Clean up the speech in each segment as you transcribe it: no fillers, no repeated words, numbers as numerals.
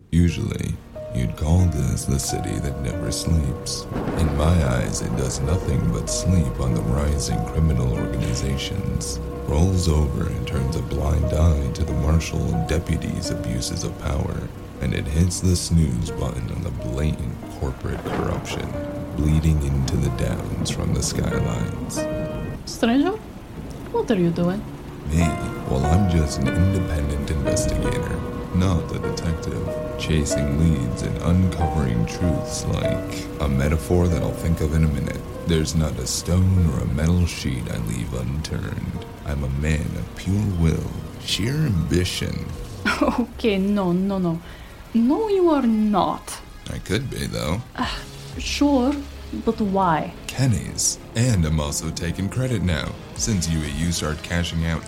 Usually, you'd call this the city that never sleeps. In my eyes, it does nothing but sleep on the rising criminal organizations, rolls over and turns a blind eye to the marshal and deputies' abuses of power, and it hits the snooze button on the blatant corporate corruption, bleeding into the downs from the skylines. Stranger? What are you doing? Me? Well, I'm just an independent investigator, not a detective, chasing leads and uncovering truths like a metaphor that I'll think of in a minute. There's not a stone or a metal sheet I leave unturned. I'm a man of pure will, sheer ambition. Okay, no. No, you are not. I could be, though. Sure, but why? Kenny's. And I'm also taking credit now, since UAU started cashing out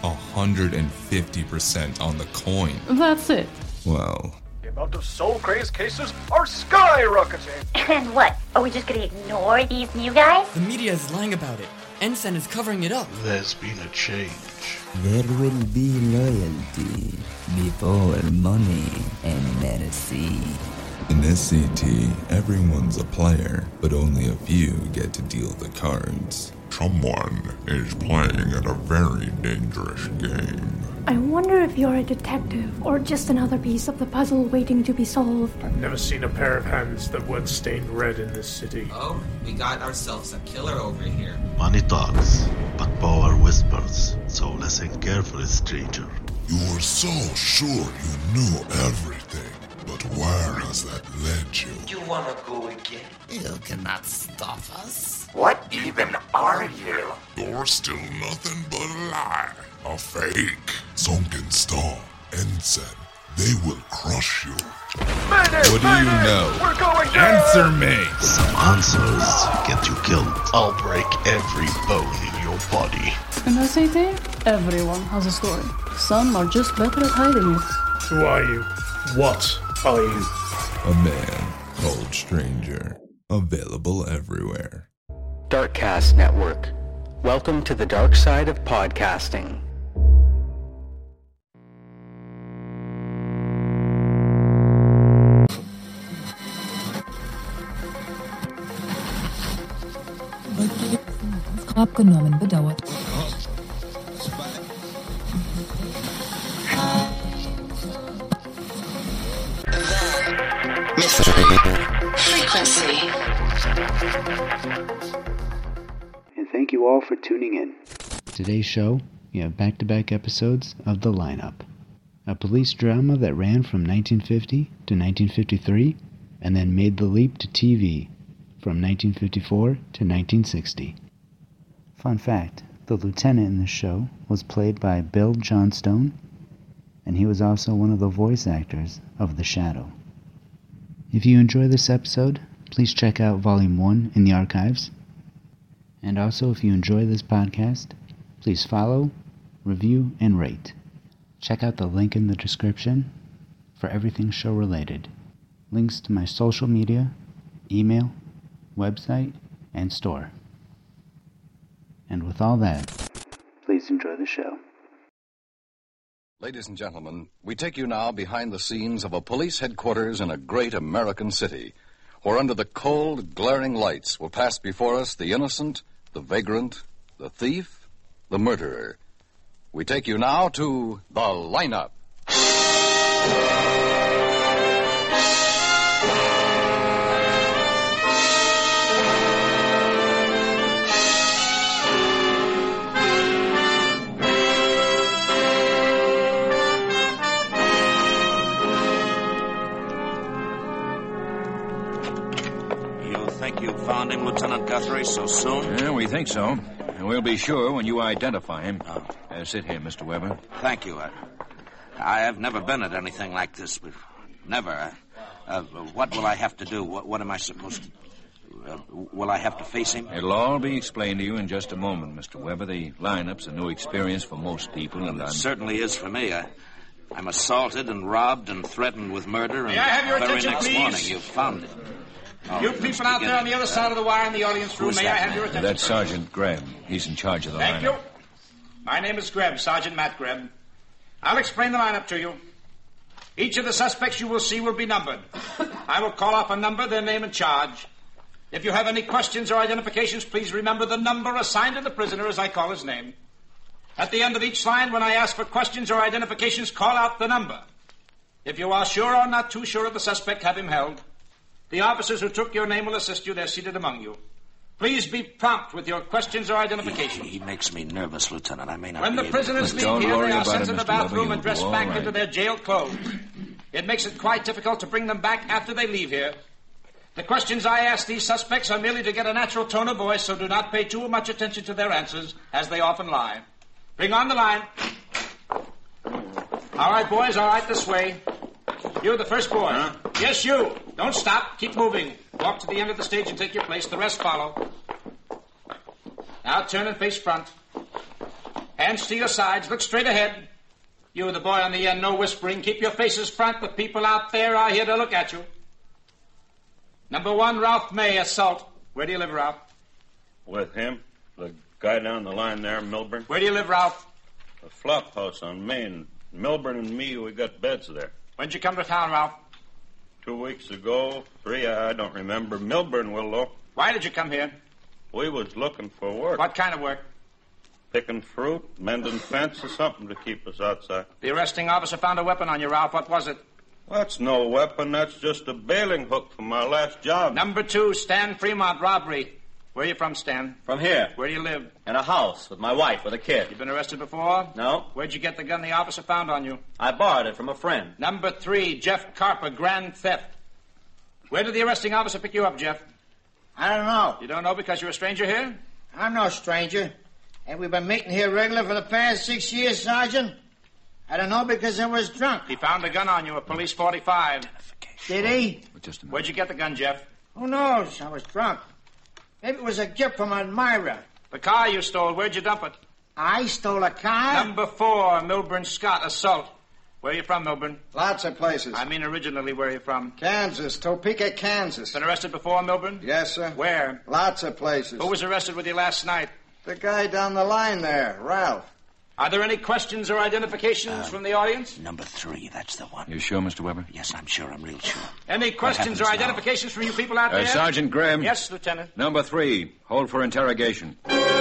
150% on the coin. That's it. Well, The amount of soul crazed cases are skyrocketing. And what? Are we just gonna ignore these new guys? The media is lying about it. Ensign is covering it up. There's been a change. There will be loyalty before money and mercy. in SCT, everyone's a player, but only a few get to deal the cards. Someone is playing at a very dangerous game. I wonder if you're a detective or just another piece of the puzzle waiting to be solved. I've never seen a pair of hands that weren't stained red in this city. Oh, we got ourselves a killer over here. Money talks, but power whispers, so listen carefully, stranger. You were so sure you knew everything, but where has that led you? You wanna go again? You cannot stop us. What even are you? You're still nothing but a lie. A fake. Sunken Star, Ensign, they will crush you. What do you know? We're going down! Answer me! Some answers get you killed. I'll break every bone in your body. In SAT, everyone has a story. Some are just better at hiding it. Who are you? What are you? A man called Stranger. Available everywhere. Darkcast Network. Welcome to the dark side of podcasting. Abgenommen, bedauert. Frequency. And thank you all for tuning in. Today's show, you have back-to-back episodes of The Lineup, a police drama that ran from 1950 to 1953 and then made the leap to TV from 1954 to 1960. Fun fact, the lieutenant in this show was played by Bill Johnstone, and he was also one of the voice actors of The Shadow. If you enjoy this episode, please check out Volume 1 in the archives. And also, if you enjoy this podcast, please follow, review, and rate. Check out the link in the description for everything show-related. Links to my social media, email, website, and store. And with all that, please enjoy the show. Ladies and gentlemen, we take you now behind the scenes of a police headquarters in a great American city, where under the cold, glaring lights will pass before us the innocent, the vagrant, the thief, the murderer. We take you now to The Lineup. You found him, Lieutenant Guthrie, so soon? Yeah, we think so. And we'll be sure when you identify him. Oh. Sit here, Mr. Weber. Thank you. I have never been at anything like this before. Never. What will I have to do? What am I supposed to... will I have to face him? It'll all be explained to you in just a moment, Mr. Weber. The lineup's a new experience for most people, and it certainly is for me. I'm assaulted and robbed and threatened with murder, and May I have your the very attention, next please? morning you found it. You people out there on the other side of the wire in the audience room, may I have your attention? That's Sergeant Greb. He's in charge of the Thank lineup. you. My name is Greb, Sergeant Matt Greb. I'll explain the lineup to you. Each of the suspects you will see will be numbered. I will call off a number, their name and charge. If you have any questions or identifications, please remember the number assigned to the prisoner as I call his name. At the end of each line, when I ask for questions or identifications, call out the number. If you are sure or not too sure of the suspect, have him held. The officers who took your name will assist you. They're seated among you. Please be prompt with your questions or identifications. He makes me nervous, Lieutenant. I may not When the prisoners leave here, they are sent to the bathroom and dressed back into their jail clothes. It makes it quite difficult to bring them back after they leave here. The questions I ask these suspects are merely to get a natural tone of voice, so do not pay too much attention to their answers, as they often lie. Bring on the line. All right, boys, all right, this way. You're the first boy. Huh? Yes, you. Don't stop. Keep moving. Walk to the end of the stage and take your place. The rest follow. Now turn and face front. Hands to your sides. Look straight ahead. You, the boy on the end, no whispering. Keep your faces front. The people out there are here to look at you. Number 1, Ralph May, assault. Where do you live, Ralph? With him. The guy down the line there, Milburn. Where do you live, Ralph? The flop house on Main. Milburn and me, we got beds there. When'd you come to town, Ralph? 2 weeks ago. 3, I don't remember. Milburn will, though. Why did you come here? We was looking for work. What kind of work? Picking fruit, mending fences, something to keep us outside. The arresting officer found a weapon on you, Ralph. What was it? That's no weapon. That's just a bailing hook from my last job. Number 2, Stan Fremont, robbery. Where are you from, Stan? From here. Where do you live? In a house with my wife with a kid. You been arrested before? No. Where'd you get the gun the officer found on you? I borrowed it from a friend. Number 3, Jeff Carper, grand theft. Where did the arresting officer pick you up, Jeff? I don't know. You don't know because you're a stranger here? I'm no stranger. And we've been meeting here regular for the past 6 years, Sergeant. I don't know because I was drunk. He found a gun on you, a police 45. Did he? Just a minute. Where'd you get the gun, Jeff? Who knows? I was drunk. Maybe it was a gift from Admira. The car you stole, where'd you dump it? I stole a car? Number 4, Milburn Scott, assault. Where are you from, Milburn? Lots of places. I mean originally, where are you from? Kansas, Topeka, Kansas. Been arrested before, Milburn? Yes, sir. Where? Lots of places. Who was arrested with you last night? The guy down the line there, Ralph. Are there any questions or identifications from the audience? Number 3, that's the one. You sure, Mr. Weber? Yes, I'm sure. I'm real sure. Any questions or identifications from you people out there? Sergeant Graham. Yes, Lieutenant. Number 3, hold for interrogation.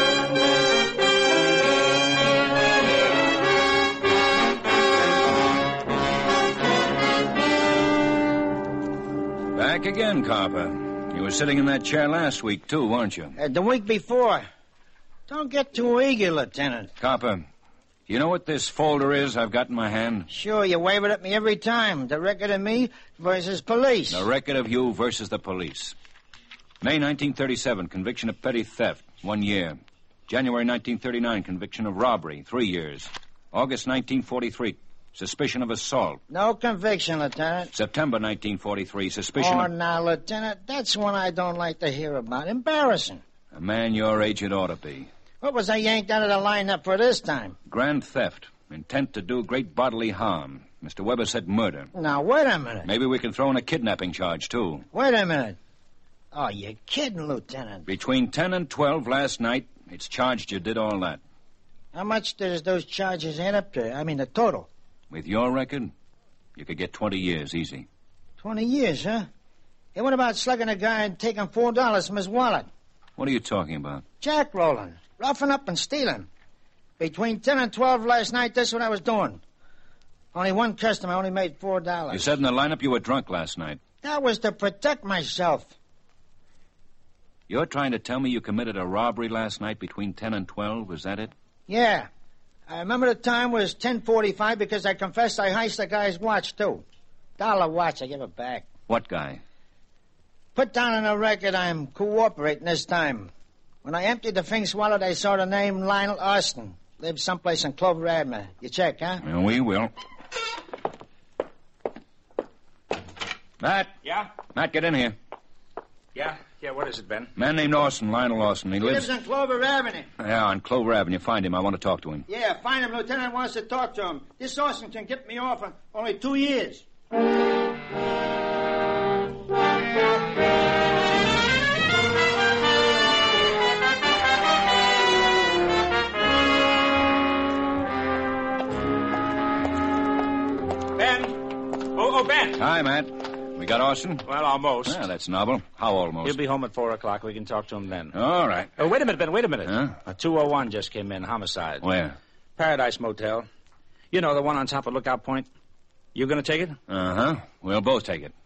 Back again, Carper. You were sitting in that chair last week, too, weren't you? The week before. Don't get too eager, Lieutenant. Carper, you know what this folder is I've got in my hand? Sure, you wave it at me every time. The record of me versus police. The record of you versus the police. May 1937, conviction of petty theft, 1 year. January 1939, conviction of robbery, 3 years. August 1943, suspicion of assault. No conviction, Lieutenant. September 1943, suspicion of... of... now, Lieutenant, that's one I don't like to hear about. Embarrassing. A man your age it ought to be. What was I yanked out of the lineup for this time? Grand theft. Intent to do great bodily harm. Mr. Weber said murder. Now, wait a minute. Maybe we can throw in a kidnapping charge, too. Wait a minute. Oh, you're kidding, Lieutenant. Between 10 and 12 last night, it's charged you did all that. How much does those charges add up to? I mean, the total. With your record, you could get 20 years, easy. 20 years, huh? Hey, what about slugging a guy and taking $4 from his wallet? What are you talking about? Jackrolling. Roughing up and stealing. Between 10 and 12 last night, that's what I was doing. Only one customer, only made $4. You said in the lineup you were drunk last night. That was to protect myself. You're trying to tell me you committed a robbery last night between 10 and 12? Was that it? Yeah. I remember the time was 10:45 because I confessed I heist the guy's watch, too. $1 watch, I give it back. What guy? Put down on the record I'm cooperating this time. When I emptied the Fink's wallet, I saw the name Lionel Austin. Lives someplace in Clover Avenue. You check, huh? Well, we will. Matt? Yeah? Matt, get in here. Yeah, what is it, Ben? Man named Austin, Lionel Austin. He lives on Clover Avenue. Yeah, on Clover Avenue. Find him. I want to talk to him. Yeah, find him. Lieutenant wants to talk to him. This Austin can get me off in only 2 years. Hi, Matt. We got Austin? Well, almost. Yeah, that's novel. How almost? He'll be home at 4 o'clock. We can talk to him then. All right. Wait a minute, Ben. Wait a minute. Huh? A 201 just came in. Homicide. Where? Paradise Motel. You know, the one on top of Lookout Point. You going to take it? Uh-huh. We'll both take it.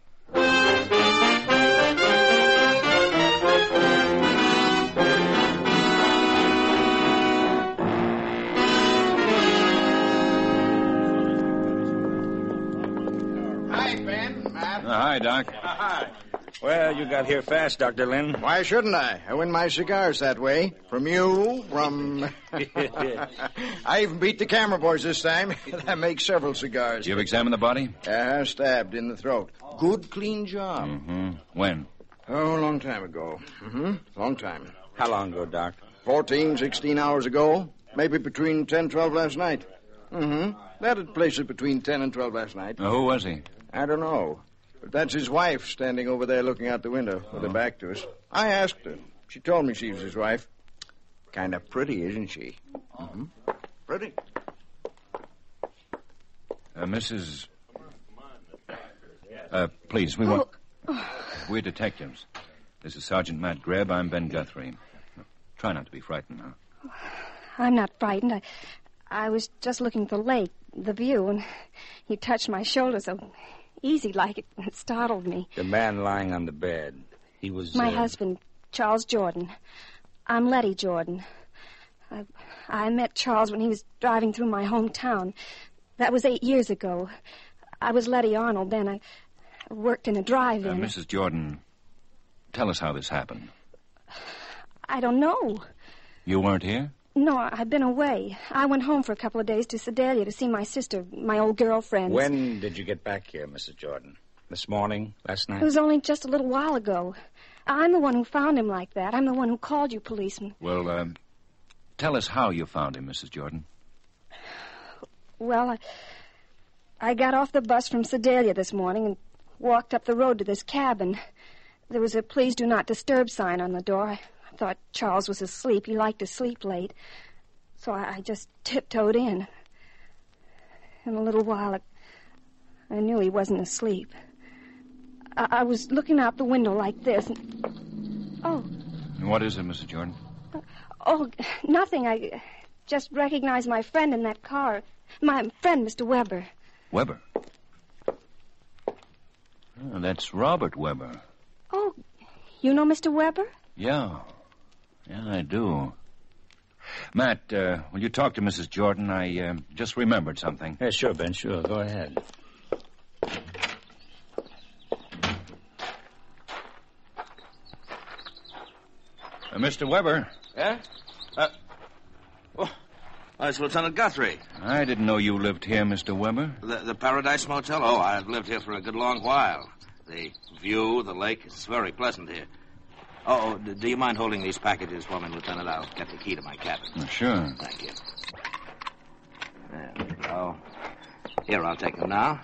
Hi, Ben. Hi, Doc. Hi. Well, you got here fast, Dr. Lynn. Why shouldn't I? I win my cigars that way. From you, from... I even beat the camera boys this time. That makes several cigars. You've examined the body? Stabbed in the throat. Good, clean job. Mm-hmm. When? Oh, a long time ago. Long time. How long ago, Doc? 14, 16 hours ago. Maybe between 10, 12 last night. That'd place it between 10 and 12 last night. Who was he? I don't know. But that's his wife standing over there looking out the window with her back to us. I asked her. She told me she was his wife. Kind of pretty, isn't she? Pretty. Mrs. Please, we want... We're detectives. This is Sergeant Matt Greb. I'm Ben Guthrie. Try not to be frightened now. I'm not frightened. I was just looking at the lake, the view, and he touched my shoulder so easy like it startled me. The man lying on the bed. He was... My husband, Charles Jordan. I'm Letty Jordan. I met Charles when he was driving through my hometown. That was 8 years ago. I was Letty Arnold then. I worked in a drive-in. Mrs. Jordan, tell us how this happened. I don't know. You weren't here? No, I've been away. I went home for a couple of days to Sedalia to see my sister, my old girlfriend. When did you get back here, Mrs. Jordan? This morning? Last night? It was only just a little while ago. I'm the one who found him like that. I'm the one who called you policeman. Well, tell us how you found him, Mrs. Jordan. Well, I got off the bus from Sedalia this morning and walked up the road to this cabin. There was a please do not disturb sign on the door. I thought Charles was asleep. He liked to sleep late. So I just tiptoed in. In a little while, I knew he wasn't asleep. I was looking out the window like this. Oh. What is it, Mrs. Jordan? Oh, nothing. I just recognized my friend in that car. My friend, Mr. Weber. Weber? Oh, that's Robert Weber. Oh, you know Mr. Weber? Yeah. Yeah, I do. Matt, will you talk to Mrs. Jordan? I just remembered something. Yeah, sure, Ben, sure. Go ahead. Mr. Weber. Yeah? It's Lieutenant Guthrie. I didn't know you lived here, Mr. Weber. The Paradise Motel? Oh, I've lived here for a good long while. The view, the lake, it's very pleasant here. Oh, do you mind holding these packages for me, Lieutenant? I'll get the key to my cabin. Sure. Thank you. There we go. Here, I'll take them now.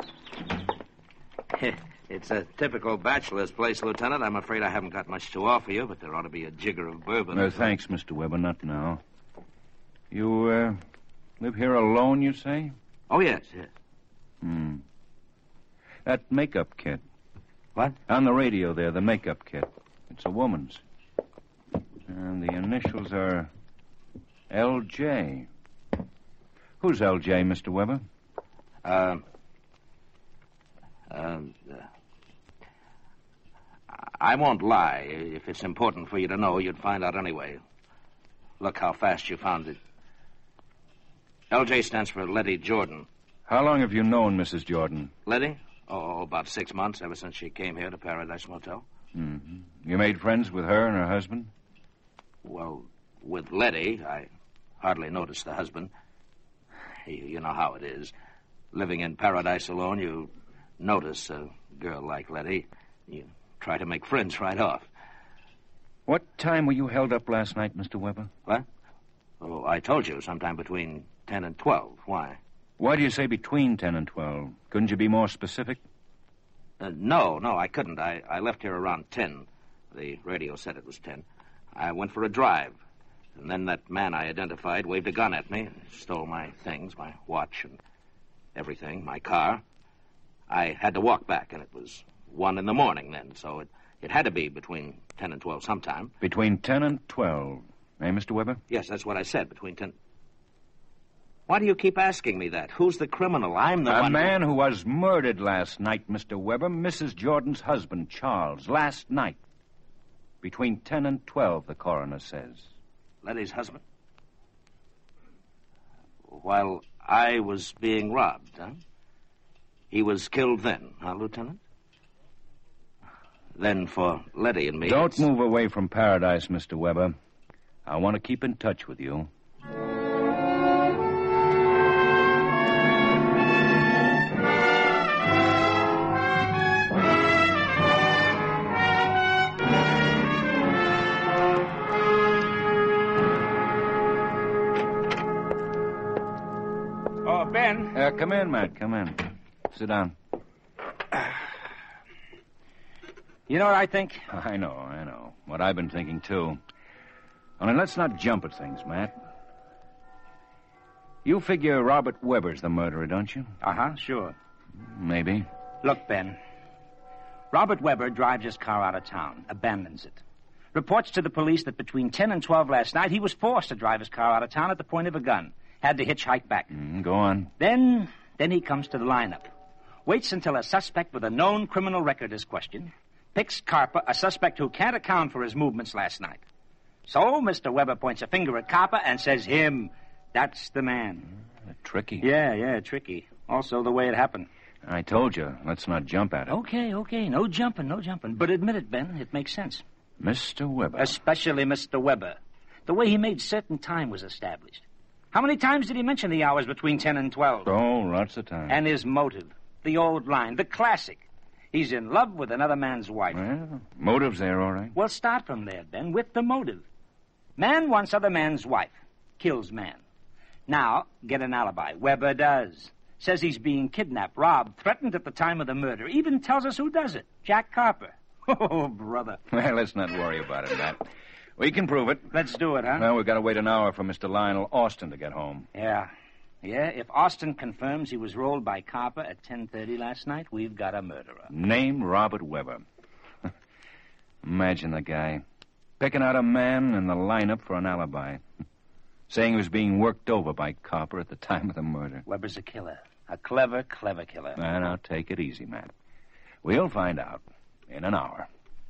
It's a typical bachelor's place, Lieutenant. I'm afraid I haven't got much to offer you, but there ought to be a jigger of bourbon. Thanks, Mr. Weber. Not now. You, live here alone, you say? Oh, yes. That makeup kit. What? On the radio there, the makeup kit. It's a woman's. And the initials are L.J. Who's L.J., Mr. Weber? I won't lie. If it's important for you to know, you'd find out anyway. Look how fast you found it. L.J. stands for Letty Jordan. How long have you known Mrs. Jordan? Letty? Oh, about 6 months, ever since she came here to Paradise Motel. Mm-hmm. You made friends with her and her husband? Well, with Letty, I hardly noticed the husband. You know how it is. Living in paradise alone, you notice a girl like Letty. You try to make friends right off. What time were you held up last night, Mr. Weber? What? Oh, I told you, sometime between 10 and 12. Why? Why do you say between 10 and 12? Couldn't you be more specific? No, I couldn't. I left here around 10. The radio said it was 10. I went for a drive. And then that man I identified waved a gun at me, stole my things, my watch and everything, my car. I had to walk back, and it was 1 in the morning then, so it had to be between 10 and 12 sometime. Between 10 and 12. Eh, Mr. Weber? Yes, that's what I said, between 10... Why do you keep asking me that? Who's the criminal? I'm the one... A man who was murdered last night, Mr. Weber. Mrs. Jordan's husband, Charles, last night. Between 10 and 12, the coroner says. Letty's husband? While I was being robbed, huh? He was killed then, huh, Lieutenant? Then for Letty and me... Don't move away from Paradise, Mr. Weber. I want to keep in touch with you. Oh, Ben. Come in, Matt. Come in. Sit down. You know what I think? I know. What I've been thinking, too. Only let's not jump at things, Matt. You figure Robert Weber's the murderer, don't you? Uh-huh, sure. Maybe. Look, Ben. Robert Weber drives his car out of town, abandons it. Reports to the police that between 10 and 12 last night, he was forced to drive his car out of town at the point of a gun. Had to hitchhike back. Go on. Then he comes to the lineup. Waits until a suspect with a known criminal record is questioned. Picks Carper, a suspect who can't account for his movements last night. So Mr. Weber points a finger at Carper and says, him. That's the man. Tricky. Yeah, tricky. Also the way it happened. I told you, let's not jump at it. Okay. No jumping. But admit it, Ben, it makes sense. Mr. Weber. Especially Mr. Weber. The way he made certain time was established. How many times did he mention the hours between 10 and 12? Oh, lots of times. And his motive. The old line, the classic. He's in love with another man's wife. Well, motive's there, all right. Well, start from there, Ben, with the motive. Man wants other man's wife. Kills man. Now, get an alibi. Weber does. Says he's being kidnapped, robbed, threatened at the time of the murder. Even tells us who does it. Jack Carper. Oh, brother. Well, let's not worry about it, Matt. We can prove it. Let's do it, huh? Well, we've got to wait an hour for Mr. Lionel Austin to get home. Yeah, if Austin confirms he was rolled by Carper at 10:30 last night, we've got a murderer. Name Robert Weber. Imagine the guy. Picking out a man in the lineup for an alibi. Saying he was being worked over by Carper at the time of the murder. Weber's a killer. A clever killer. Now, take it easy, Matt. We'll find out in an hour.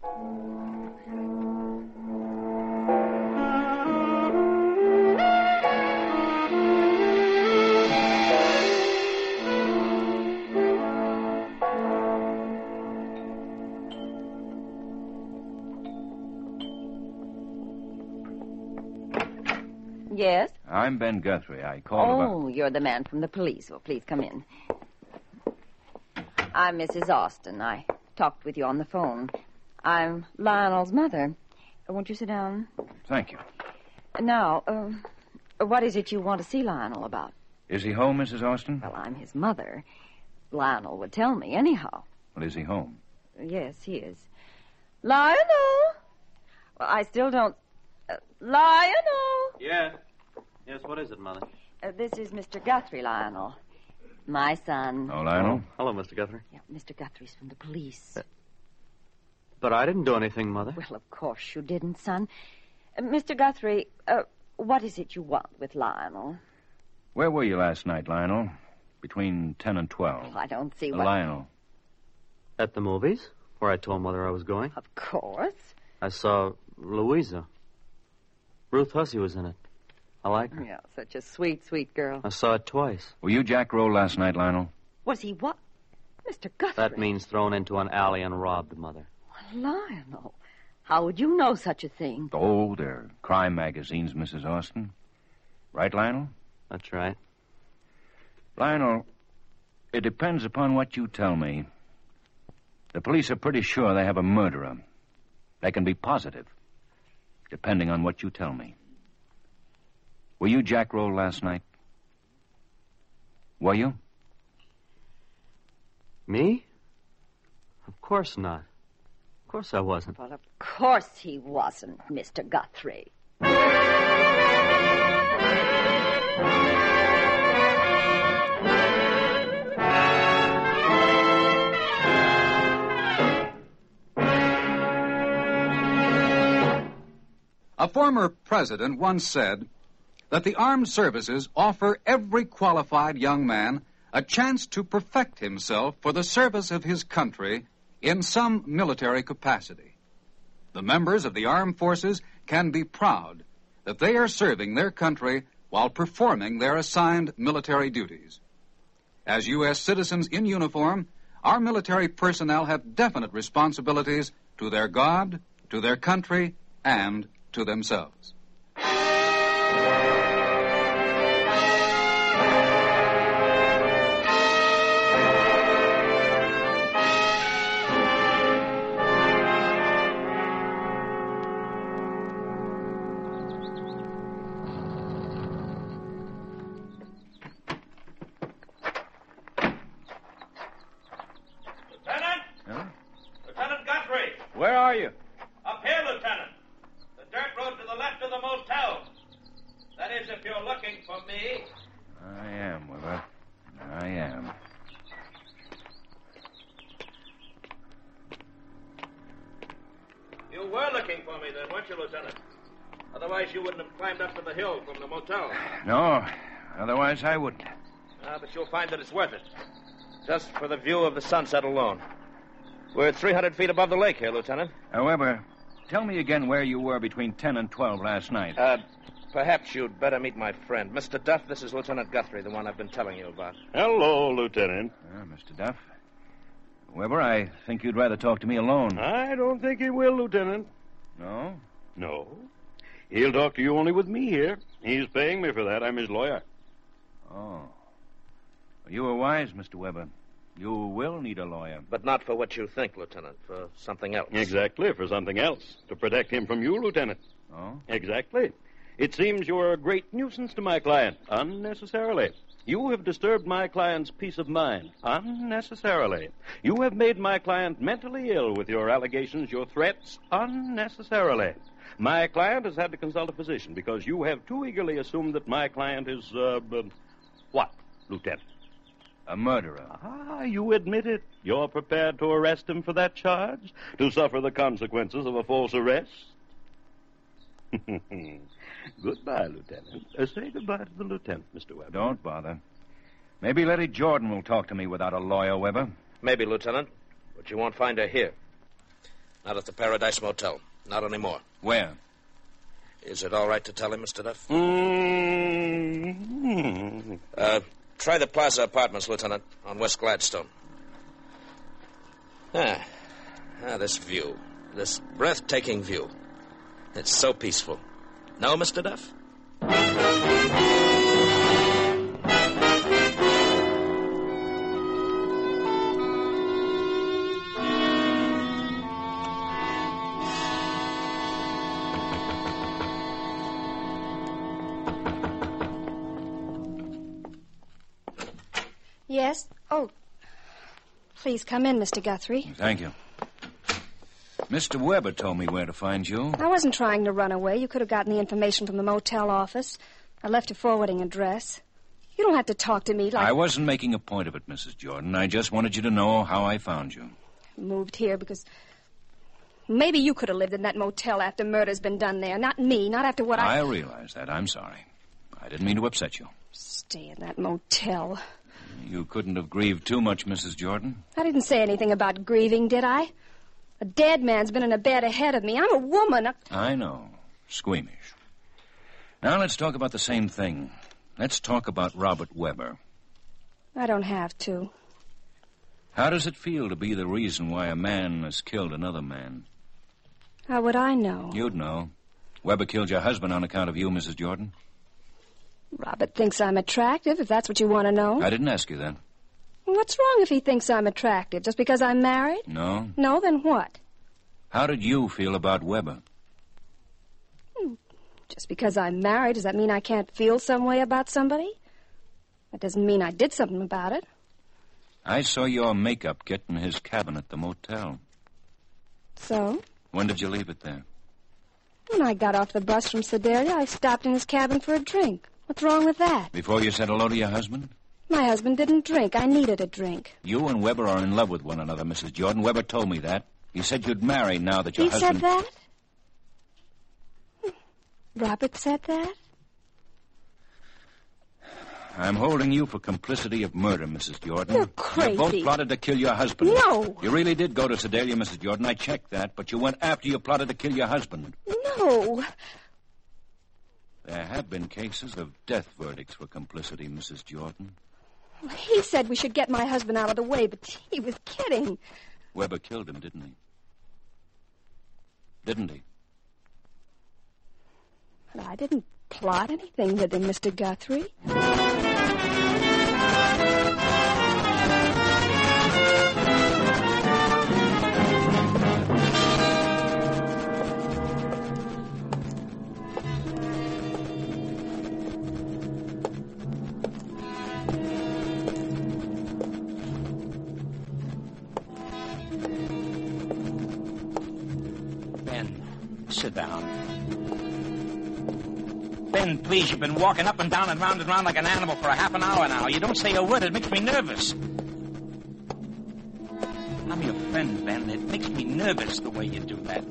Yes? I'm Ben Guthrie. I called about... Oh, you're the man from the police. Well, please come in. I'm Mrs. Austin. I talked with you on the phone. I'm Lionel's mother. Won't you sit down? Thank you. Now, what is it you want to see Lionel about? Is he home, Mrs. Austin? Well, I'm his mother. Lionel would tell me anyhow. Well, is he home? Yes, he is. Lionel! Well, I still don't... Lionel! Yeah. Yes, what is it, Mother? This is Mr. Guthrie, Lionel. My son. Oh, Lionel? Hello, Mr. Guthrie. Yeah, Mr. Guthrie's from the police. But I didn't do anything, Mother. Well, of course you didn't, son. Mr. Guthrie, what is it you want with Lionel? Where were you last night, Lionel? Between 10 and 12. Well, I don't see what... Lionel. At the movies, where I told Mother I was going. Of course. I saw Louisa. Ruth Hussey was in it. I like her. Yeah, such a sweet, sweet girl. I saw it twice. Were you Jack Roll last night, Lionel? Was he what? Mr. Guthrie? That means thrown into an alley and robbed, Mother. Lionel, how would you know such a thing? Oh, they're crime magazines, Mrs. Austin. Right, Lionel? That's right. Lionel, it depends upon what you tell me. The police are pretty sure they have a murderer. They can be positive, depending on what you tell me. Were you Jack Roll last night? Were you? Me? Of course not. Of course I wasn't. Well, of course he wasn't, Mr. Guthrie. A former president once said that the armed services offer every qualified young man a chance to perfect himself for the service of his country in some military capacity. The members of the armed forces can be proud that they are serving their country while performing their assigned military duties. As U.S. citizens in uniform, our military personnel have definite responsibilities to their God, to their country, and to themselves. Lieutenant Guthrie! Where are you? Up here, Lieutenant. The dirt road to the left of the motel. That is, if you're looking for me. I am, Weber. I am. You were looking for me then, weren't you, Lieutenant? Otherwise, you wouldn't have climbed up to the hill from the motel. No, otherwise I wouldn't. But you'll find that it's worth it. Just for the view of the sunset alone. We're 300 feet above the lake here, Lieutenant. Weber, tell me again where you were between 10 and 12 last night. Perhaps you'd better meet my friend. Mr. Duff, this is Lieutenant Guthrie, the one I've been telling you about. Hello, Lieutenant. Mr. Duff. Weber, I think you'd rather talk to me alone. I don't think he will, Lieutenant. No? No. He'll talk to you only with me here. He's paying me for that. I'm his lawyer. Oh. You were wise, Mr. Weber. You will need a lawyer. But not for what you think, Lieutenant. For something else. Exactly, for something else. To protect him from you, Lieutenant. Oh? Exactly. It seems you're a great nuisance to my client, unnecessarily. You have disturbed my client's peace of mind, unnecessarily. You have made my client mentally ill with your allegations, your threats, unnecessarily. My client has had to consult a physician because you have too eagerly assumed that my client is, what, Lieutenant? A murderer. You admit it. You're prepared to arrest him for that charge? To suffer the consequences of a false arrest? Goodbye, Lieutenant. Say goodbye to the lieutenant, Mr. Weber. Don't bother. Maybe Letty Jordan will talk to me without a lawyer, Weber. Maybe, Lieutenant. But you won't find her here. Not at the Paradise Motel. Not anymore. Where? Is it all right to tell him, Mr. Duff? Try the Plaza Apartments, Lieutenant, on West Gladstone. This view. This breathtaking view. It's so peaceful. No, Mr. Duff? Yes? Oh, please come in, Mr. Guthrie. Thank you. Mr. Weber told me where to find you. I wasn't trying to run away. You could have gotten the information from the motel office. I left a forwarding address. You don't have to talk to me like... I wasn't making a point of it, Mrs. Jordan. I just wanted you to know how I found you. I moved here because... Maybe you could have lived in that motel after murder's been done there. Not me, not after what I realize that. I'm sorry. I didn't mean to upset you. Stay in that motel. You couldn't have grieved too much, Mrs. Jordan. I didn't say anything about grieving, did I? A dead man's been in a bed ahead of me. I'm a woman. I know. Squeamish. Now let's talk about the same thing. Let's talk about Robert Weber. I don't have to. How does it feel to be the reason why a man has killed another man? How would I know? You'd know. Weber killed your husband on account of you, Mrs. Jordan. Robert thinks I'm attractive, if that's what you want to know. I didn't ask you that. What's wrong if he thinks I'm attractive? Just because I'm married? No. No, then what? How did you feel about Weber? Just because I'm married, does that mean I can't feel some way about somebody? That doesn't mean I did something about it. I saw your makeup kit in his cabin at the motel. So? When did you leave it there? When I got off the bus from Sedalia, I stopped in his cabin for a drink. What's wrong with that? Before you said hello to your husband? My husband didn't drink. I needed a drink. You and Weber are in love with one another, Mrs. Jordan. Weber told me that. He said you'd marry now that your husband... He said that? Robert said that? I'm holding you for complicity of murder, Mrs. Jordan. You're crazy. You both plotted to kill your husband. No. You really did go to Sedalia, Mrs. Jordan. I checked that, but you went after you plotted to kill your husband. No. There have been cases of death verdicts for complicity, Mrs. Jordan. He said we should get my husband out of the way, but he was kidding. Weber killed him, didn't he? Didn't he? But I didn't plot anything with him, Mr. Guthrie. Ben, sit down. Ben, please, you've been walking up and down and round like an animal for a half an hour now. You don't say a word. It makes me nervous. I'm your friend, Ben. It makes me nervous the way you do that.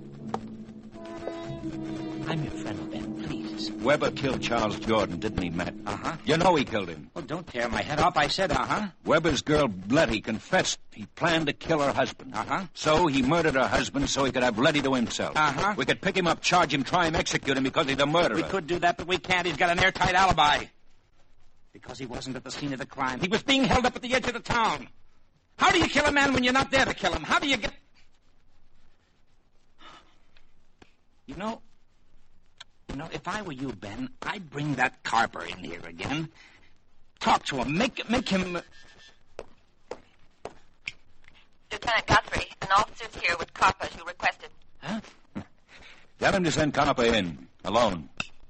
I'm your friend, Ben, please. Weber killed Charles Jordan, didn't he, Matt? Uh-huh. You know he killed him. Well, don't tear my head off. I said uh-huh. Weber's girl, Letty, confessed he planned to kill her husband. Uh-huh. So he murdered her husband so he could have Letty to himself. Uh-huh. We could pick him up, charge him, try and execute him because he's a murderer. We could do that, but we can't. He's got an airtight alibi. Because he wasn't at the scene of the crime. He was being held up at the edge of the town. How do you kill a man when you're not there to kill him? How do you get... You know, if I were you, Ben, I'd bring that Carper in here again. Talk to him. Make him... Lieutenant Guthrie, an officer's here with Carper as you requested. Huh? Tell him to send Carper in, alone.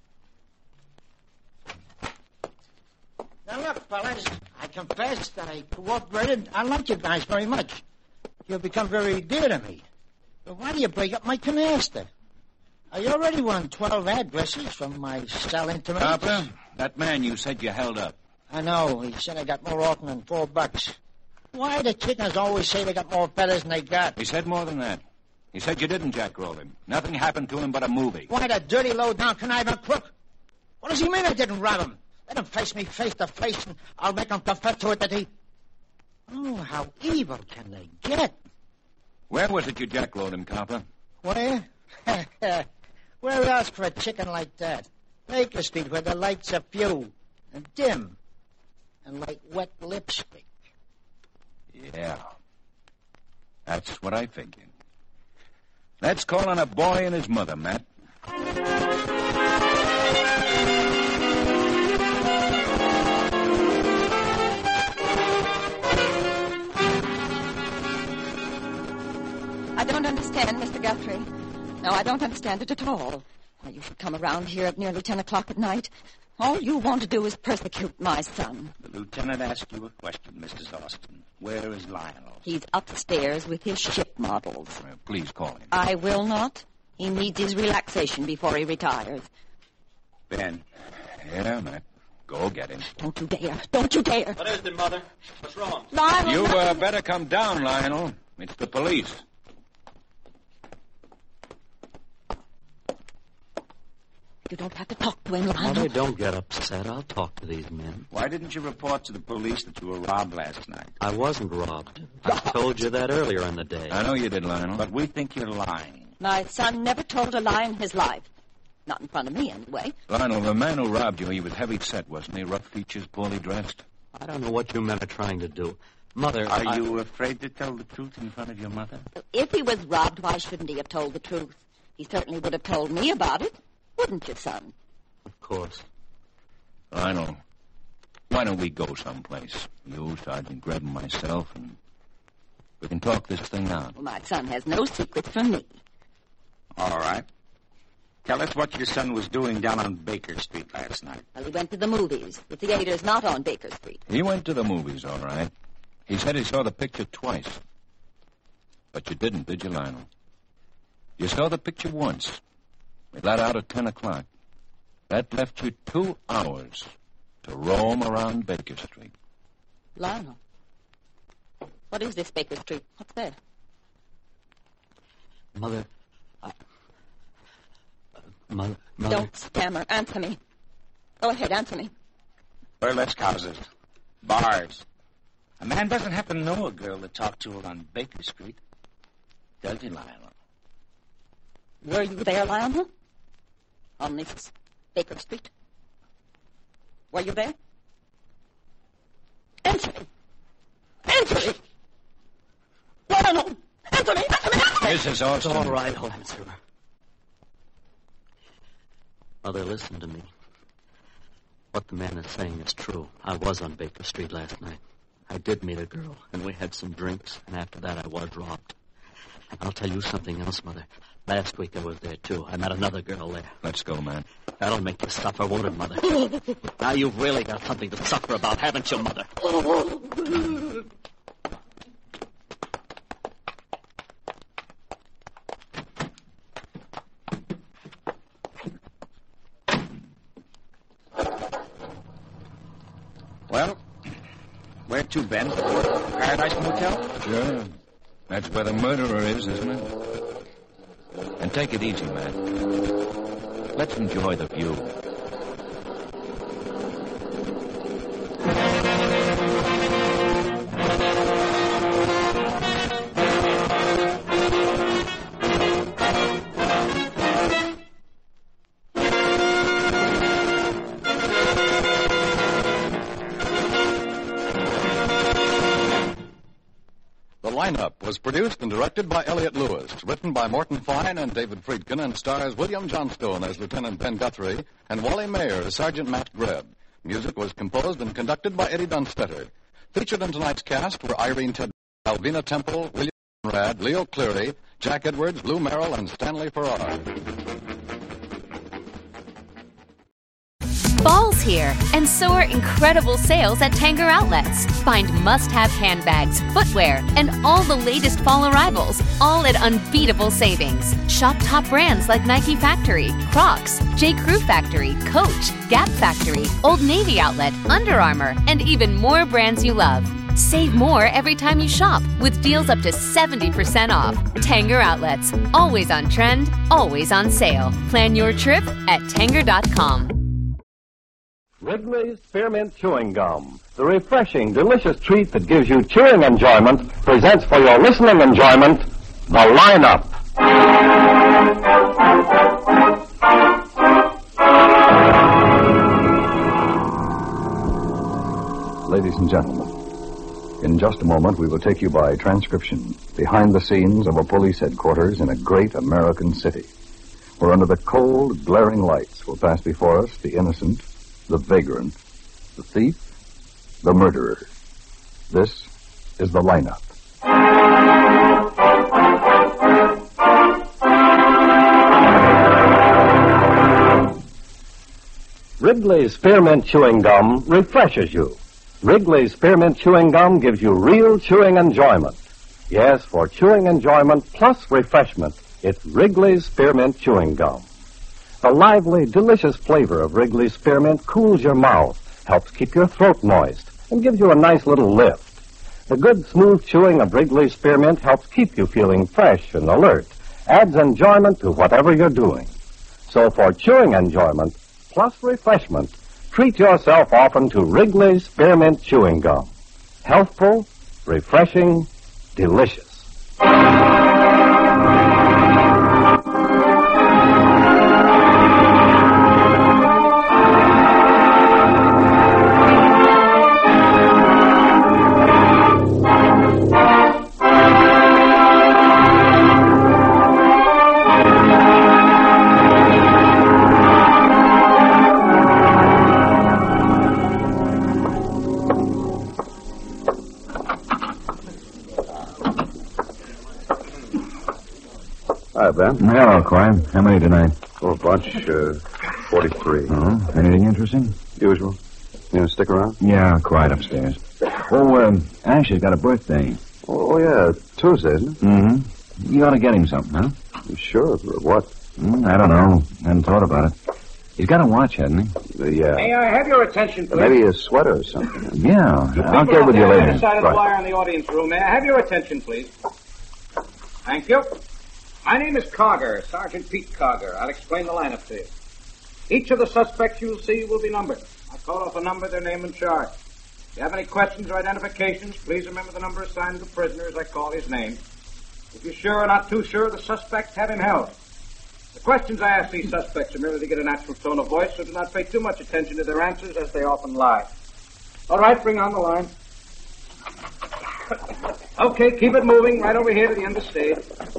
Now, look, fellas, I confess that I cooperated. I like you guys very much. You've become very dear to me. But why do you break up my canaster? I already won 12 addresses from my cell intimates. Carper, that man you said you held up. I know. He said I got more often than $4. Why do chickens always say they got more feathers than they got? He said more than that. He said you didn't jackroll him. Nothing happened to him but a movie. Why, the dirty, low-down, conniving crook? What does he mean I didn't rob him? Let him face me face to face, and I'll make him confess to it that he... Oh, how evil can they get? Where was it you jackrolled him, Carper? Where? Where else for a chicken like that? Baker Street, where the lights are few and dim and like wet lipstick. Yeah. That's what I figured. Let's call on a boy and his mother, Matt. I don't understand, Mr. Guthrie. No, I don't understand it at all. Why you should come around here at nearly 10 o'clock at night. All you want to do is persecute my son. The lieutenant asked you a question, Mrs. Austin. Where is Lionel? He's upstairs with his ship models. Please call him. I will not. He needs his relaxation before he retires. Ben. Yeah, Matt. Go get him. Don't you dare. Don't you dare. What is it, Mother? What's wrong? Lionel! You better come down, Lionel. It's the police. You don't have to talk to him, Lionel. Mother, don't get upset. I'll talk to these men. Why didn't you report to the police that you were robbed last night? I wasn't robbed. I told you that earlier in the day. I know you did, Lionel. But we think you're lying. My son never told a lie in his life. Not in front of me, anyway. Lionel, the man who robbed you, he was heavy set, wasn't he? Rough features, poorly dressed. I don't know what you men are trying to do. Mother, Are you afraid to tell the truth in front of your mother? If he was robbed, why shouldn't he have told the truth? He certainly would have told me about it. Wouldn't you, son? Of course. Lionel, why don't we go someplace? You, Sergeant Greb, and myself, and we can talk this thing out. Well, my son has no secrets from me. All right. Tell us what your son was doing down on Baker Street last night. Well, he went to the movies. The theater's not on Baker Street. He went to the movies, all right. He said he saw the picture twice. But you didn't, did you, Lionel? You saw the picture once. We let out at 10 o'clock. That left you 2 hours to roam around Baker Street. Lionel, what is this Baker Street? What's there? Mother, Mother. Don't stammer. Answer me. Go ahead, answer me. Burlesque houses. Bars. A man doesn't happen to know a girl to talk to her on Baker Street. Does he, Lionel? Were you there, Lionel? On this Baker Street? Were you there? Answer me. Answer me. Lionel, answer me. Answer me. Mrs. Austin. It's all right, I'll answer her. Mother, listen to me. What the man is saying is true. I was on Baker Street last night. I did meet a girl, and we had some drinks, and after that I was robbed. And I'll tell you something else, Mother. Last week I was there, too. I met another girl there. Let's go, man. That'll make you suffer, won't it, Mother? Now you've really got something to suffer about, haven't you, Mother? Well, where to, Ben? Paradise Motel? Sure. That's where the murderer is, isn't it? And take it easy, man. Let's enjoy the view. Lineup was produced and directed by Elliott Lewis, written by Morton Fine and David Friedkin, and stars William Johnstone as Lieutenant Ben Guthrie and Wally Mayer as Sergeant Matt Grebb. Music was composed and conducted by Eddie Dunstetter. Featured in tonight's cast were Irene Ted, Alvina Temple, William Conrad, Leo Cleary, Jack Edwards, Lou Merrill, and Stanley Farrar. Fall's here, and so are incredible sales at Tanger Outlets. Find must-have handbags, footwear, and all the latest fall arrivals, all at unbeatable savings. Shop top brands like Nike Factory, Crocs, J. Crew Factory, Coach, Gap Factory, Old Navy Outlet, Under Armour, and even more brands you love. Save more every time you shop with deals up to 70% off. Tanger Outlets, always on trend, always on sale. Plan your trip at Tanger.com. Wrigley's Spearmint Chewing Gum, the refreshing, delicious treat that gives you chewing enjoyment, presents for your listening enjoyment, The Lineup. Ladies and gentlemen, in just a moment we will take you by transcription behind the scenes of a police headquarters in a great American city, where under the cold, glaring lights will pass before us the innocent, the vagrant, the thief, the murderer. This is The Lineup. Wrigley's Spearmint Chewing Gum refreshes you. Wrigley's Spearmint Chewing Gum gives you real chewing enjoyment. Yes, for chewing enjoyment plus refreshment, it's Wrigley's Spearmint Chewing Gum. The lively, delicious flavor of Wrigley's Spearmint cools your mouth, helps keep your throat moist, and gives you a nice little lift. The good, smooth chewing of Wrigley's Spearmint helps keep you feeling fresh and alert, adds enjoyment to whatever you're doing. So for chewing enjoyment plus refreshment, treat yourself often to Wrigley's Spearmint Chewing Gum. Healthful, refreshing, delicious. Hi, Ben. Hello, Quine. How many tonight? Oh, a bunch. 43. Oh, anything interesting? Usual. You gonna stick around? Yeah, quiet upstairs. Oh, Ashley's got a birthday. Oh, yeah. Tuesday, isn't it? Mm-hmm. You ought to get him something, huh? Sure. What? I don't know. Hadn't thought about it. He's got a watch, hasn't he? Yeah. May I have your attention, please? Maybe a sweater or something. Yeah. I'll get with you later. Side of the wire on the audience room. May I have your attention, please? Thank you. My name is Cogger, Sergeant Pete Cogger. I'll explain the lineup to you. Each of the suspects you'll see will be numbered. I call off a number, their name and charge. If you have any questions or identifications, please remember the number assigned to the prisoner as I call his name. If you're sure or not too sure of the suspect, have him held. The questions I ask these suspects are merely to get a natural tone of voice, so do not pay too much attention to their answers, as they often lie. All right, bring on the line. Okay, keep it moving right over here to the end of the stage.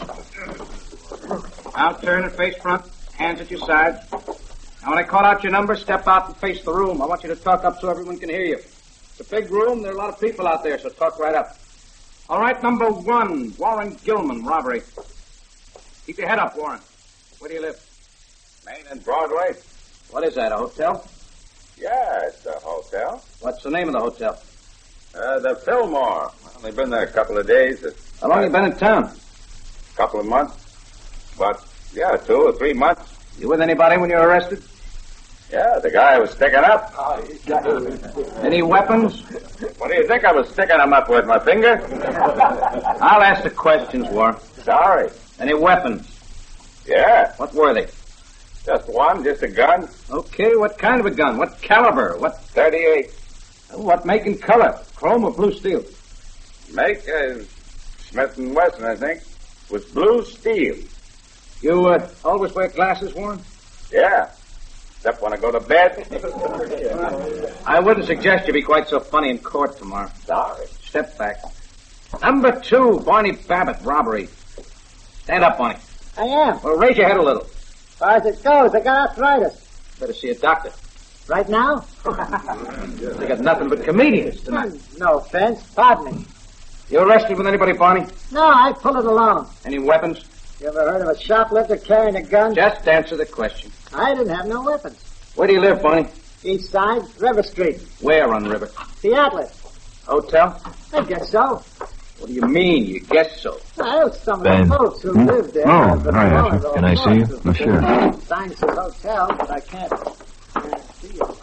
Now turn and face front, hands at your sides. Now when I call out your number, step out and face the room. I want you to talk up so everyone can hear you. It's a big room. There are a lot of people out there, so talk right up. All right, number 1, Warren Gilman, robbery. Keep your head up, Warren. Where do you live? Main and Broadway. What is that, a hotel? Yeah, it's a hotel. What's the name of the hotel? The Fillmore. I've only been there a couple of days. How long you been in town? A couple of months. But, 2 or 3 months. You with anybody when you were arrested? Yeah, the guy was sticking up. Any weapons? What do you think I was sticking him up with, my finger? I'll ask the questions, Warren. Sorry. Any weapons? Yeah. What were they? Just one, just a gun. Okay, what kind of a gun? What caliber? What? 38. What make and color? Chrome or blue steel? Make, Smith & Wesson, I think. With blue steel. You always wear glasses, Warren? Yeah. Except when I go to bed. I wouldn't suggest you be quite so funny in court tomorrow. Sorry. Step back. Number 2, Barney Babbitt, robbery. Stand up, Barney. I am. Well, raise your head a little. As far as it goes, I got arthritis. Better see a doctor. Right now? They got nothing but comedians tonight. No offense. Pardon me. You arrested with anybody, Barney? No, I pull it alone. Any weapons? You ever heard of a shoplifter carrying a gun? Just answer the question. I didn't have no weapons. Where do you live, Barney? East side, River Street. Where on River? The Atlas. Hotel? I guess so. What do you mean, you guess so? Well, some of Ben. the folks who live there. Oh, hi, Asher. Can I see you? Oh, sure. Sign says hotel, but I can't see it.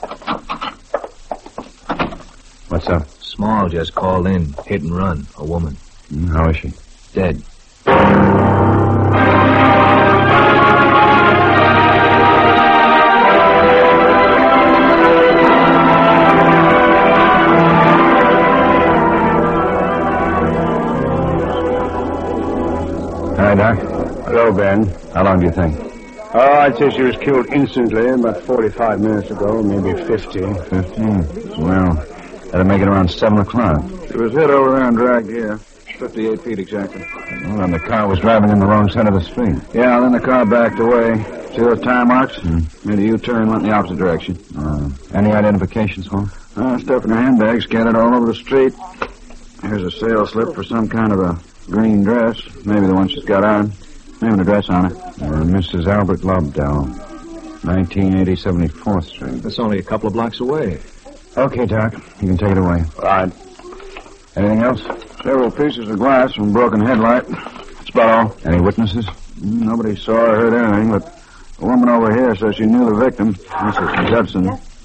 What's up? Small just called in. Hit and run. A woman. How is she? Dead. Hi, Doc. Hello, Ben. How long do you think? Oh, I'd say she was killed instantly, about 45 minutes ago, maybe 50. 15? Well, that'll make it around 7 o'clock. She was hit over there and dragged here. 58 feet exactly. Well, and the car was driving in the wrong side of the street. Yeah, then the car backed away. See those tire marks? Made a U-turn, went in the opposite direction. Any identifications for her? Stuff in her handbag, scattered all over the street. Here's a sales slip for some kind of a green dress. Maybe the one she's got on. Name and address on it. Mrs. Albert Lobdell, 1980 74th Street. That's only a couple of blocks away. Okay, Doc. You can take it away. Right. Anything else? Several pieces of glass from a broken headlight. That's about all. Any witnesses? Nobody saw or heard anything, but the woman over here says she knew the victim, Mrs. Judson.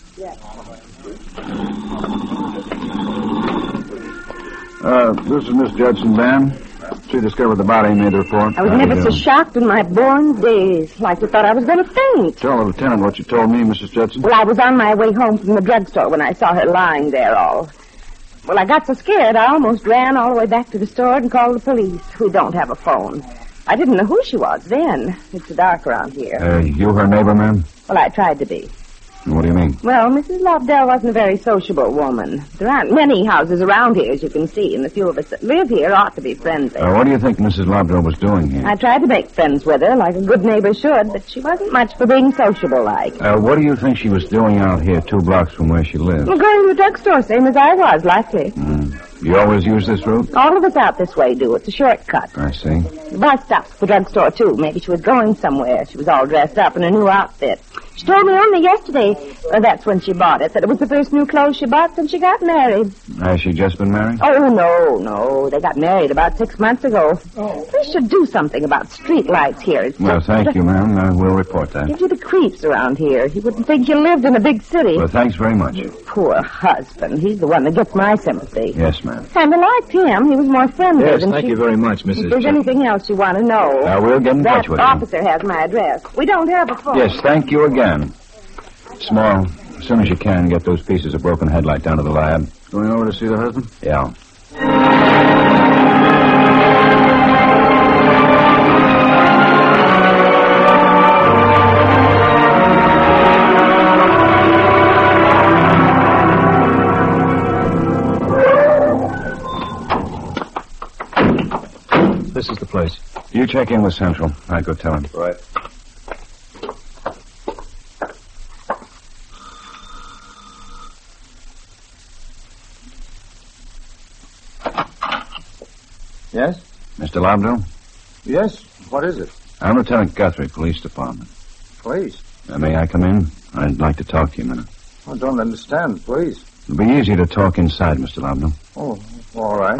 This is Miss Judson, Ben. She discovered the body and made the report. I was never so shocked in my born days. Like I thought I was going to faint. Tell the lieutenant what you told me, Mrs. Judson. Well, I was on my way home from the drugstore when I saw her lying there all. Well, I got so scared I almost ran all the way back to the store and called the police. We don't have a phone. I didn't know who she was then. It's dark around here. You her neighbor, ma'am? Well, I tried to be. What do you mean? Well, Mrs. Lobdell wasn't a very sociable woman. There aren't many houses around here, as you can see, and the few of us that live here ought to be friendly. What do you think Mrs. Lobdell was doing here? I tried to make friends with her, like a good neighbor should, but she wasn't much for being sociable-like. What do you think she was doing out here 2 blocks from where she lives? Well, going to the drugstore, same as I was, likely. You always use this route? All of us out this way do. It's a shortcut. I see. The bus stops at the drugstore, too. Maybe she was going somewhere. She was all dressed up in a new outfit. She told me only yesterday, that's when she bought it, that it was the first new clothes she bought since she got married. Has she just been married? Oh, no. They got married about 6 months ago. We should do something about street lights here. It's Well, just- thank you, ma'am. We'll report that. Gives you the creeps around here. You wouldn't think you lived in a big city. Well, thanks very much. Poor husband. He's the one that gets my sympathy. Yes, ma'am. And I liked him. He was more friendly Yes, than thank she... you very much, If Mrs. there's anything else you want to know... We'll get in touch with you. That officer has my address. We don't have a phone. Yes, thank you again. Small, as soon as you can, get those pieces of broken headlight down to the lab. Going over to see the husband? Yeah. This is the place. You check in with Central. I'll go tell him. Right. Yes? Mr. Lobdell? Yes? What is it? I'm Lieutenant Guthrie, Police Department. Please. May I come in? I'd like to talk to you a minute. I don't understand. Please. It'll be easier to talk inside, Mr. Lobdell. Oh, all right.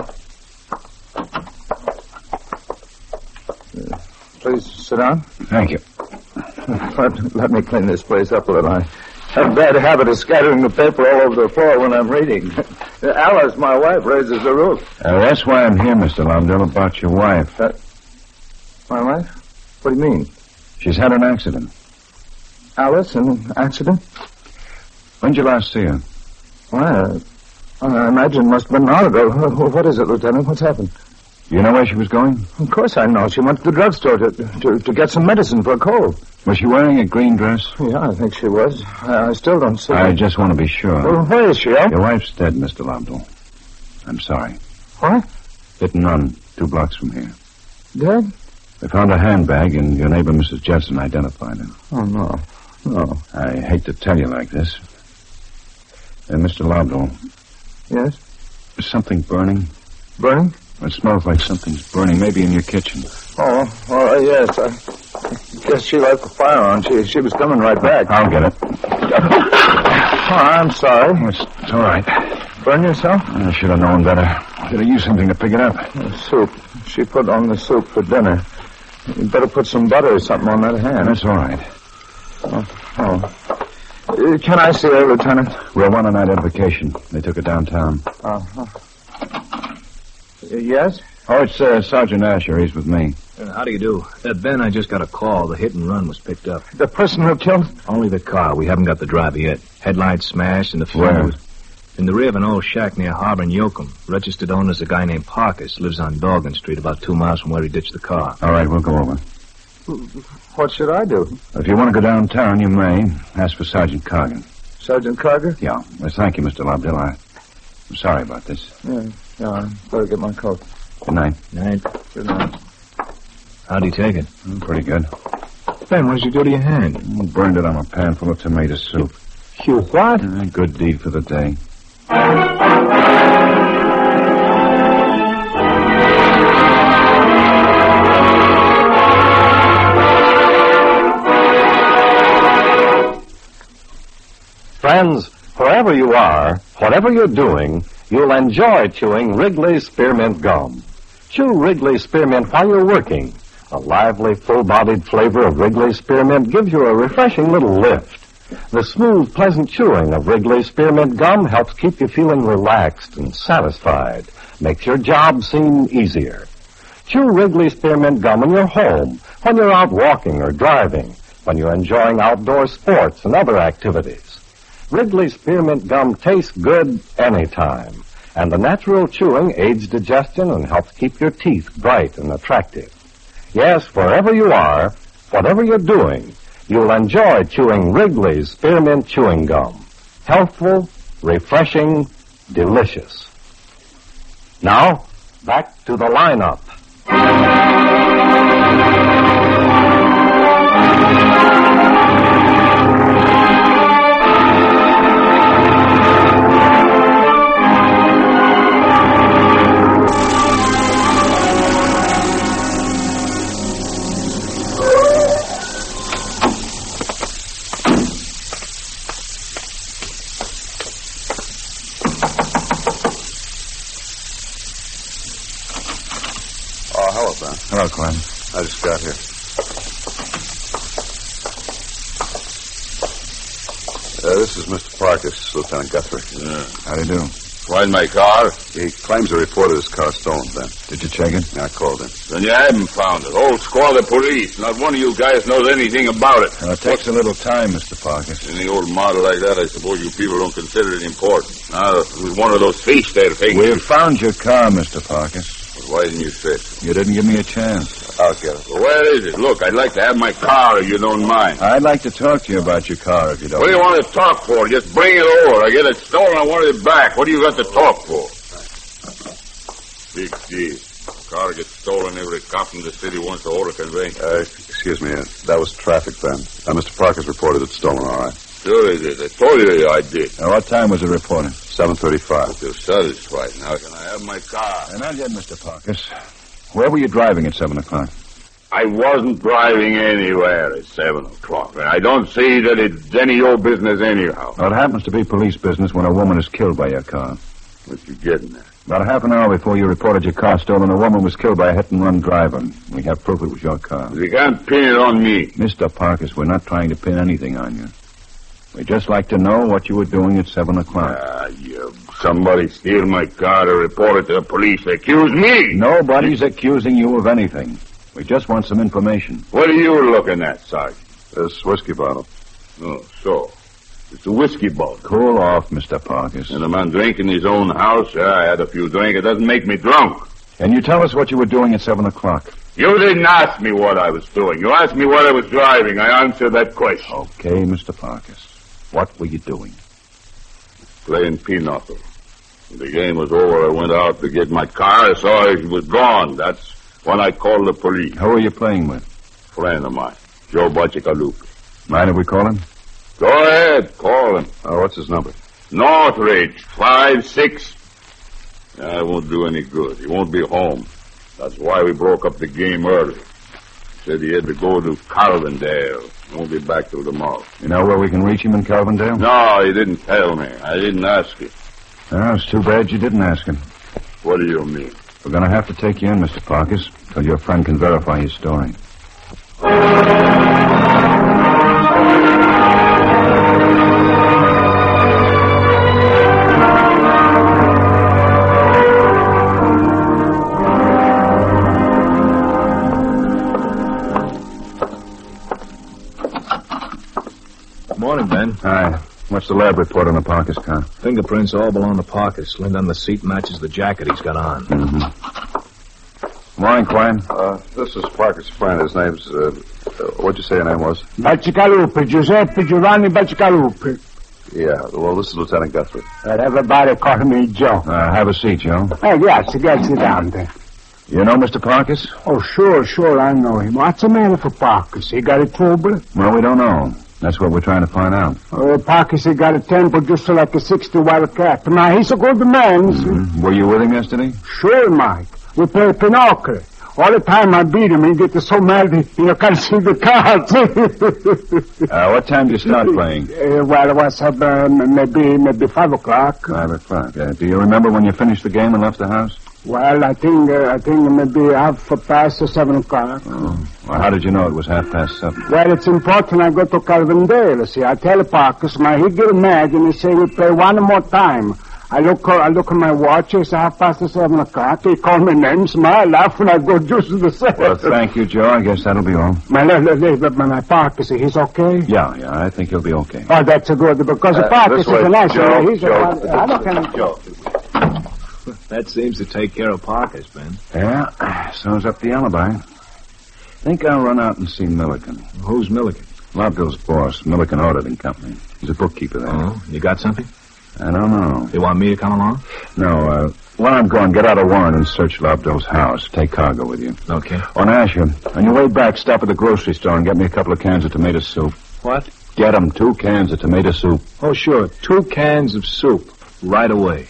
Please sit down. Thank you. Let me clean this place up a little. I have a bad habit of scattering the paper all over the floor when I'm reading. Alice, my wife, raises the roof. That's why I'm here, Mr. Lobdell, about your wife. My wife? What do you mean? She's had an accident. Alice, an accident? When'd you last see her? Well, I imagine it must have been an hour ago. What is it, Lieutenant? What's happened? You know where she was going? Of course I know. She went to the drugstore to get some medicine for a cold. Was she wearing a green dress? Yeah, I think she was. I still don't see I her. just want to be sure. Well, where is she, Your wife's dead, Mr. Lobdell. I'm sorry. What? Hit and run, 2 blocks from here. Dead? They found a handbag, and your neighbor, Mrs. Judson, identified her. Oh, no. No. I hate to tell you like this. Mr. Lobdell. Yes? Is something burning? Burning? It smells like something's burning, maybe in your kitchen. Oh, yes. I guess she left the fire on. She was coming right back. I'll get it. Oh, I'm sorry. It's all right. Burn yourself? I should have known better. Should have used something to pick it up. Soup. She put on the soup for dinner. You'd better put some butter or something on that hand. That's all right. Can I see her, Lieutenant? We're on an identification. They took her downtown. Yes? Oh, it's Sergeant Asher. He's with me. How do you do? Ben, I just got a call. The hit and run was picked up. The person who killed? Only the car. We haven't got the driver yet. Headlights smashed and the Where? was in the rear of an old shack near Harbor and Yoakum. Registered owner's a guy named Parkes. Lives on Dorgan Street, about 2 miles from where he ditched the car. All right, we'll go over. What should I do? If you want to go downtown, you may. Ask for Sergeant Cargan. Sergeant Carger? Yeah. Well, thank you, Mr. Lobdell. I'm sorry about this. Yeah, I better get my coat. Good night. Night. Good night. How'd he take it? Pretty good. Ben, what did you do to your hand? Burned it on a pan full of tomato soup. You what? A good deed for the day. Friends, wherever you are, whatever you're doing, you'll enjoy chewing Wrigley's Spearmint Gum. Chew Wrigley's Spearmint while you're working. A lively, full-bodied flavor of Wrigley's Spearmint gives you a refreshing little lift. The smooth, pleasant chewing of Wrigley's Spearmint Gum helps keep you feeling relaxed and satisfied. Makes your job seem easier. Chew Wrigley's Spearmint Gum in your home, when you're out walking or driving, when you're enjoying outdoor sports and other activities. Wrigley's Spearmint Gum tastes good anytime, and the natural chewing aids digestion and helps keep your teeth bright and attractive. Yes, wherever you are, whatever you're doing, you'll enjoy chewing Wrigley's Spearmint Chewing Gum. Healthful, refreshing, delicious. Now, back to the lineup. got here? This is Mr. Parkus, Lieutenant Guthrie. How do you do? Find my car? He claims he reported his car stolen, Ben. Did you check it? Yeah, I called him. Then you haven't found it. Whole squad of police. Not one of you guys knows anything about it. Well, it takes a little time, Mr. Parkus. Any old model like that, I suppose you people don't consider it important. Now, it was one of those thieves there taking We found your car, Mr. Parkus. Why didn't you say so? You didn't give me a chance. I'll get it. Well, where is it? Look, I'd like to have my car if you don't mind. I'd like to talk to you about your car if you don't What do you want to talk for? Just bring it over. I get it stolen, I want it back. What do you got to talk for? Big deal. Car gets stolen, every cop in the city wants to order conveyance. Excuse me, that was traffic, Ben. Mr. Parkus reported it stolen, all right. Sure it is. I told you I did. Now, what time was it reported? 7:35. You're satisfied. Now can I have my car? Not yet, Mr. Parkus. Where were you driving at 7 o'clock? I wasn't driving anywhere at 7 o'clock. And I don't see that it's any of your business anyhow. Well, it happens to be police business when a woman is killed by your car. What you getting at? About half an hour before you reported your car stolen, a woman was killed by a hit-and-run driver. We have proof it was your car. You can't pin it on me. Mr. Parkus, we're not trying to pin anything on you. We'd just like to know what you were doing at 7 o'clock. Somebody steal my car to report it to the police. They accuse me. Nobody's accusing you of anything. We just want some information. What are you looking at, Sergeant? This whiskey bottle. Oh, so. It's a whiskey bottle. Cool off, Mr. Parkus. And a man drinking his own house? Yeah, I had a few drinks. It doesn't make me drunk. Can you tell us what you were doing at 7 o'clock? You didn't ask me what I was doing. You asked me what I was driving. I answered that question. Okay, Mr. Parkus. What were you doing? Playing pinochle. When the game was over, I went out to get my car. I saw it was gone. That's when I called the police. Who were you playing with? Friend of mine, Joe Bacigalupi. Mind if we call him? Go ahead, call him. What's his number? Northridge, 56. That won't do any good. He won't be home. That's why we broke up the game early. He said he had to go to Calvindale. He won't be back till tomorrow. You know where we can reach him in Calvindale? No, he didn't tell me. I didn't ask him. Oh, it's too bad you didn't ask him. What do you mean? We're going to have to take you in, Mr. Parkus, till your friend can verify his story. Morning, Ben. Hi. What's the lab report on the Parkus car? Fingerprints all belong to Parkus. Lint on the seat matches the jacket he's got on. Mm-hmm. Morning, Quine. This is Parker's friend. His name's, what'd you say your name was? Bacigalupi, Giuseppe Giovanni Bacigalupi. Yeah, well, this is Lieutenant Guthrie. Everybody call me Joe. Have a seat, Joe. Yes, sit down there. You know Mr. Parkus? Oh, sure, I know him. What's the matter for Parkus? He got in trouble? Well, we don't know. That's what we're trying to find out. Parkus, he got a temper just like a 60 Wildcat. Now, he's a good man. Mm-hmm. Were you with him yesterday? Sure, Mike. We play pinochle. All the time I beat him, he gets so mad he can't see the cards. What time did you start playing? Well, it was maybe 5 o'clock. 5 o'clock. Do you remember when you finished the game and left the house? Well, I think maybe half past 7 o'clock. Oh. Well, how did you know it was 7:30? Well, it's important I go to Calvindale. See, I tell Parkus, he get mad and he say we play one more time. I look at my watch. It's 7:30. He call me names. I laugh and I go just the same. Well, thank you, Joe. I guess that'll be all. My Parkus, he's okay? Yeah, I think he'll be okay. Oh, that's good, because Parkus is a nice guy. He's Joe. That seems to take care of Parkus, Ben. Yeah, sums up the alibi. Think I'll run out and see Milliken. Who's Milliken? Lobdell's boss, Milliken Auditing Company. He's a bookkeeper there. Oh, you got something? I don't know. You want me to come along? No, when I'm gone, get out a warrant and search Lobdell's house. Take cargo with you. Okay. On Asher, on your way back, stop at the grocery store and get me a couple of cans of tomato soup. What? Get 'em 2 cans of tomato soup. Oh, sure. 2 cans of soup. Right away.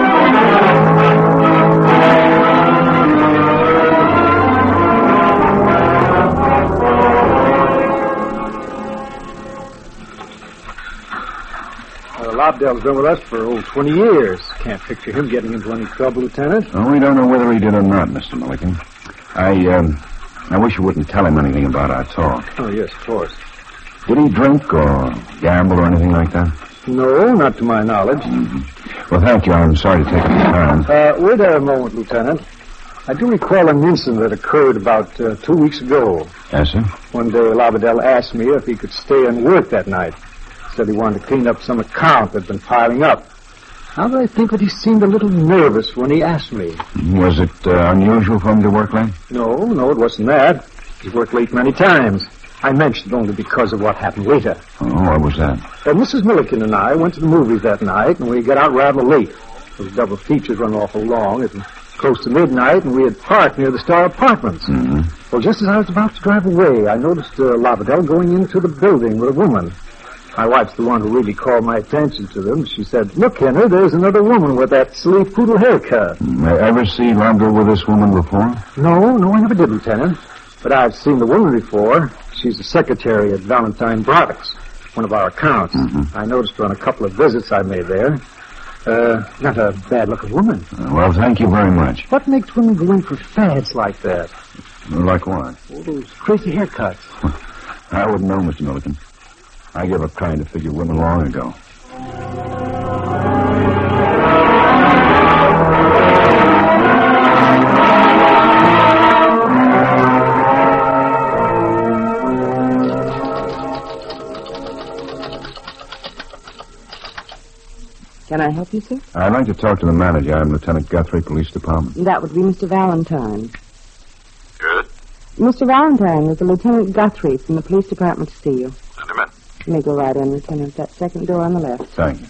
Lobdell's been with us for 20 years. Can't picture him getting into any trouble, Lieutenant. Well, we don't know whether he did or not, Mr. Milliken. I wish you wouldn't tell him anything about our talk. Oh, yes, of course. Did he drink or gamble or anything like that? No, not to my knowledge. Mm-hmm. Well, thank you. I'm sorry to take up your time. Wait there a moment, Lieutenant. I do recall an incident that occurred about 2 weeks ago. Yes, sir? One day, Labadell asked me if he could stay and work that night. Said he wanted to clean up some account that had been piling up. Now that I think that he seemed a little nervous when he asked me. Was it unusual for him to work late? No, it wasn't that. He worked late many times. I mentioned it only because of what happened later. Oh, what was that? Mrs. Milliken and I went to the movies that night, and we got out rather late. Those double features run awful long. It was close to midnight, and we had parked near the Star Apartments. Mm-hmm. Well, just as I was about to drive away, I noticed Labadell going into the building with a woman. My wife's the one who really called my attention to them. She said, "Look, Henry, there's another woman with that silly poodle haircut." Ever see Labrador with this woman before? No, I never did, Lieutenant. But I've seen the woman before. She's the secretary at Valentine Products, one of our accounts. Mm-hmm. I noticed her on a couple of visits I made there. Not a bad-looking woman. Well, thank you very much. What makes women go in for fads like that? Like what? All those crazy haircuts. I wouldn't know, Mr. Milliken. I gave up trying to figure women long ago. Can I help you, sir? I'd like to talk to the manager. I'm Lieutenant Guthrie, Police Department. That would be Mr. Valentine. Good. Mr. Valentine, there's a Lieutenant Guthrie from the police department to see you. Send him in. You may go right in, Lieutenant. That second door on the left. Thank you.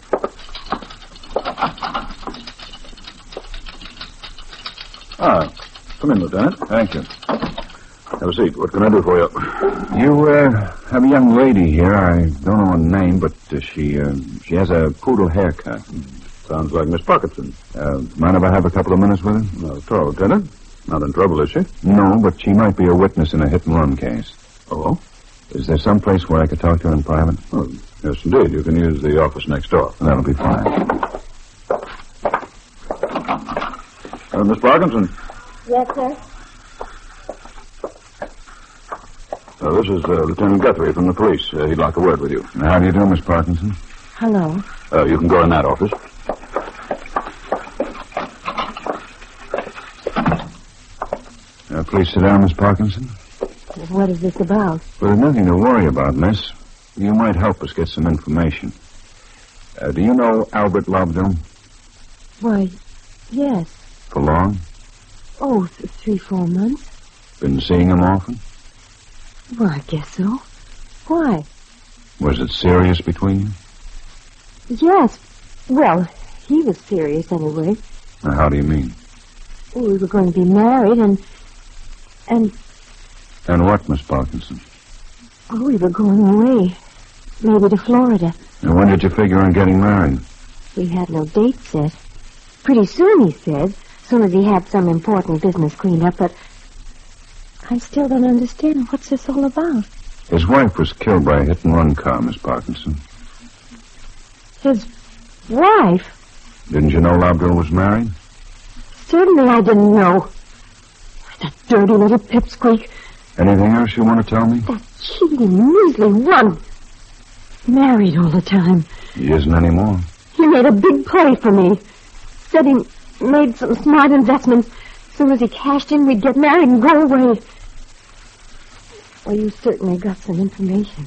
Come in, Lieutenant. Thank you. Have a seat. What can I do for you? You have a young lady here. I don't know her name, but she has a poodle haircut. Sounds like Miss Parkinson. Mind if I have a couple of minutes with her? Not at all, Lieutenant. Not in trouble, is she? No, but she might be a witness in a hit-and-run case. Oh? Is there some place where I could talk to her in private? Oh, yes, indeed. You can use the office next door. That'll be fine. Miss Parkinson. Yes, sir? This is Lieutenant Guthrie from the police. He'd like a word with you. How do you do, Miss Parkinson? Hello. You can go in that office. Please sit down, Miss Parkinson. What is this about? Well, there's nothing to worry about, miss. You might help us get some information. Do you know Albert Lobdell? Why, yes. For long? Oh, 3-4 months. Been seeing him often? Well, I guess so. Why? Was it serious between you? Yes. Well, he was serious anyway. How do you mean? We were going to be married and... And what, Miss Parkinson? Oh, we were going away. Maybe to Florida. And when did you figure on getting married? We had no date set. Pretty soon, he said. Soon as he had some important business cleaned up, but... I still don't understand. What's this all about? His wife was killed by a hit-and-run car, Miss Parkinson. His wife? Didn't you know Lobdell was married? Certainly I didn't know. That dirty little pipsqueak. Anything else you want to tell me? That cheating, measly one. Married all the time. He isn't anymore. He made a big play for me. Said he made some smart investments. As soon as he cashed in, we'd get married and go away. Well, you certainly got some information.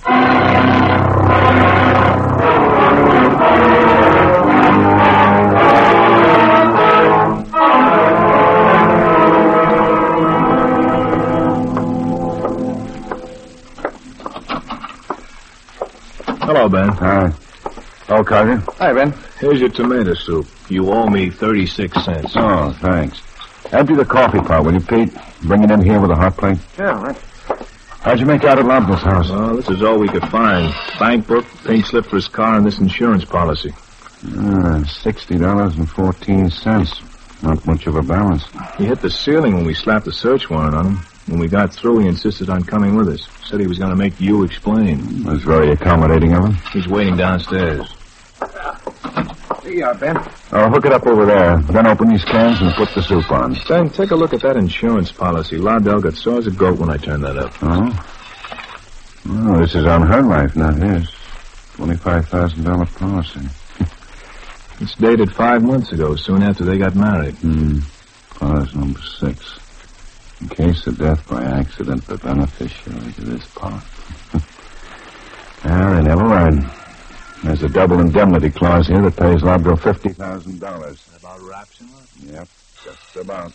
Hello, Ben. Hi. Oh, Carter. Hi, Ben. Here's your tomato soup. You owe me 36 cents. Oh, thanks. Empty the coffee pot, will you, Pete? Bring it in here with a hot plate. Yeah, right. How'd you make out at Lobdell's house? Well, this is all we could find. Bank book, pink slip for his car, and this insurance policy. $60.14. Not much of a balance. He hit the ceiling when we slapped the search warrant on him. When we got through, he insisted on coming with us. Said he was going to make you explain. That's very accommodating of him. He's waiting downstairs. Hey, you are, Ben. Oh, hook it up over there. Then open these cans and put the soup on. Ben, take a look at that insurance policy. Lobdell got sore as a goat when I turned that up. Oh? Oh, this is on her life, not his. $25,000 policy. It's dated 5 months ago, soon after they got married. Clause number 6. In case of death by accident, the beneficiary to this policy. I never learned. There's a double indemnity clause here that pays Lobdell $50,000. About wraps him up? Yep, just about.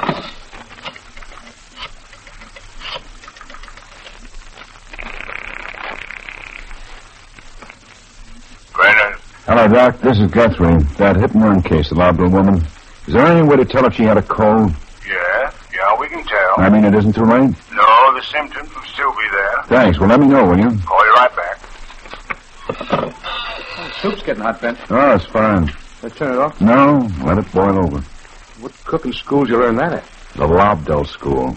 Brennan. Hello, Doc. This is Guthrie. That hit-and-run case, the Lobdell woman. Is there any way to tell if she had a cold? Yeah, we can tell. I mean, it isn't too late? No, the symptoms will still be there. Thanks. Well, let me know, will you? Call you right back. Soup's getting hot, Ben. Oh, it's fine. Let's turn it off. No, let it boil over. What cooking school did you learn that at? The Lobdell School.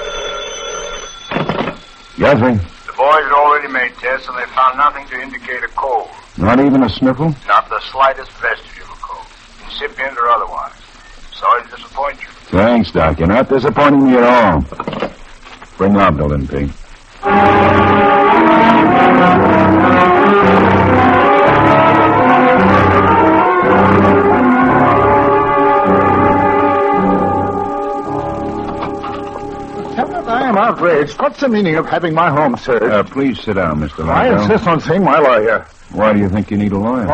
Guthrie, The boys had already made tests, and they found nothing to indicate a cold. not even a sniffle? Not the slightest vestige of a cold, incipient or otherwise. Sorry to disappoint you. Thanks, Doc. You're not disappointing me at all. Bring Lobdell in, Pete. I am outraged. What's the meaning of having my home searched? Please sit down, Mr. Lobdell. I insist on seeing my lawyer. Why do you think you need a lawyer?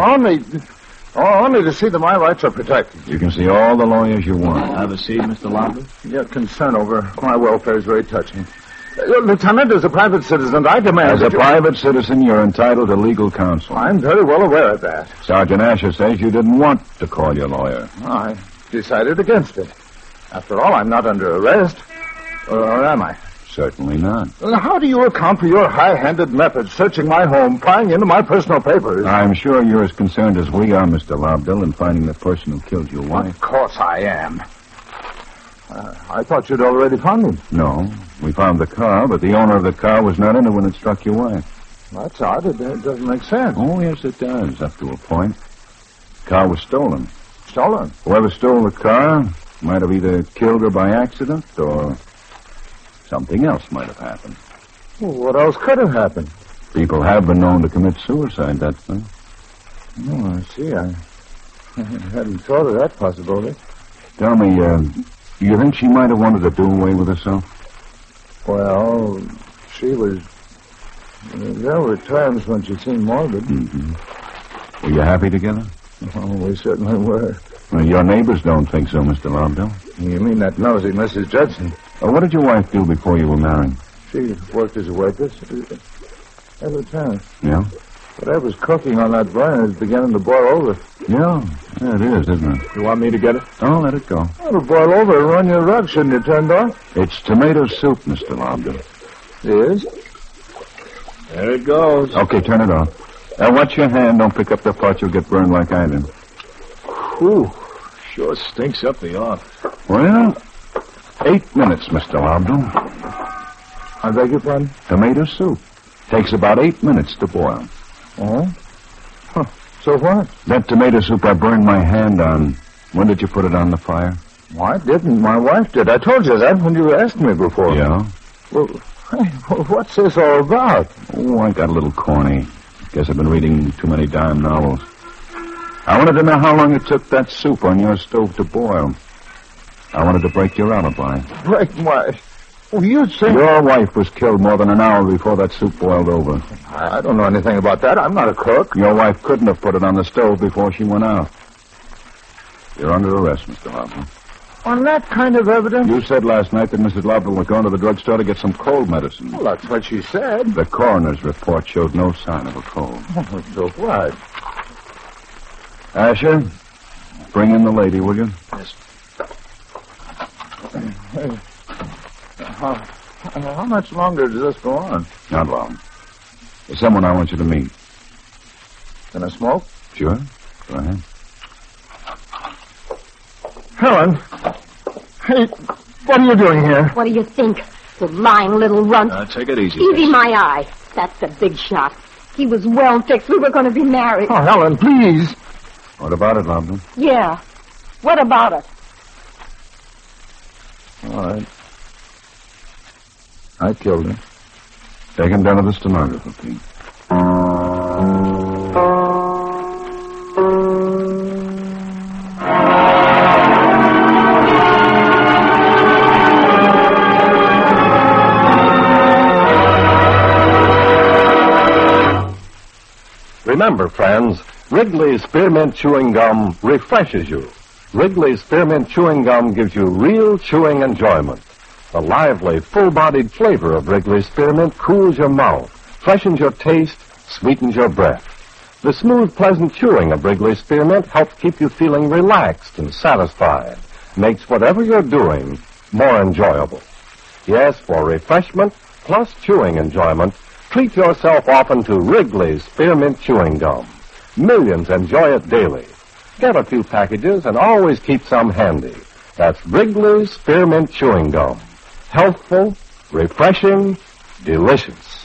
Only to see that my rights are protected. You can see all the lawyers you want. Have a seat, Mr. Lobdell. Your concern over my welfare is very touching. Lieutenant, as a private citizen, I demand... As a private citizen, you're entitled to legal counsel. I'm very well aware of that. Sergeant Asher says you didn't want to call your lawyer. I decided against it. After all, I'm not under arrest. Or am I? Certainly not. How do you account for your high-handed methods, searching my home, prying into my personal papers? I'm sure you're as concerned as we are, Mr. Lobdell, in finding the person who killed your wife. Of course I am. I thought you'd already found him. No. We found the car, but the owner of the car was not in it when it struck your wife. That's odd. It doesn't make sense. Oh, yes, it does, up to a point. The car was stolen. Stolen? Whoever stole the car might have either killed her by accident or something else might have happened. Well, what else could have happened? People have been known to commit suicide, that's the... Oh, I see. I hadn't thought of that possibility. Tell me, you think she might have wanted to do away with herself? Well, she was... There were times when she seemed morbid. Mm-hmm. Were you happy together? Oh, we certainly were. Well, your neighbors don't think so, Mr. Lobdell. You mean that nosy Mrs. Judson? What did your wife do before you were married? She worked as a waitress. Every time. Yeah? Whatever's cooking on that burner is beginning to boil over. Yeah, it is, isn't it? You want me to get it? Oh, let it go. It'll boil over and run your rug, shouldn't you, Turndorf? It's tomato soup, Mr. Lobdell. Yes? There it goes. Okay, turn it off. Watch your hand. Don't pick up the pot. You'll get burned like I did. Whew. Sure stinks up the office. Well, 8 minutes, Mr. Lobdell. I beg your pardon? Tomato soup. Takes about 8 minutes to boil. Oh? Huh. So what? That tomato soup I burned my hand on. When did you put it on the fire? Well, I didn't. My wife did. I told you that when you asked me before. Yeah? Well, what's this all about? Oh, I got a little corny. Guess I've been reading too many dime novels. I wanted to know how long it took that soup on your stove to boil. I wanted to break your alibi. Break my... Oh, you think... Your wife was killed more than an hour before that soup boiled over. I don't know anything about that. I'm not a cook. Your wife couldn't have put it on the stove before she went out. You're under arrest, Mr. Lobdell. On that kind of evidence? You said last night that Mrs. Lobdell was going to the drugstore to get some cold medicine. Well, that's what she said. The coroner's report showed no sign of a cold. Oh, so what? Asher, bring in the lady, will you? Yes. How much longer does this go on? Not long. There's someone I want you to meet. Can I smoke? Sure. Go ahead. Helen. Hey, what are you doing here? What do you think? You lying little runt. Take it easy. Easy, my eye. That's the big shot. He was well fixed. We were going to be married. Oh, Helen, please. What about it, Lobden? Yeah. What about it? All right. I killed her. Take him down to the stenographer, Pete. Remember, friends, Wrigley's Spearmint Chewing Gum refreshes you. Wrigley's Spearmint Chewing Gum gives you real chewing enjoyment. The lively, full-bodied flavor of Wrigley's Spearmint cools your mouth, freshens your taste, sweetens your breath. The smooth, pleasant chewing of Wrigley's Spearmint helps keep you feeling relaxed and satisfied, makes whatever you're doing more enjoyable. Yes, for refreshment plus chewing enjoyment, treat yourself often to Wrigley's Spearmint Chewing Gum. Millions enjoy it daily. Get a few packages and always keep some handy. That's Wrigley's Spearmint Chewing Gum. Healthful, refreshing, delicious.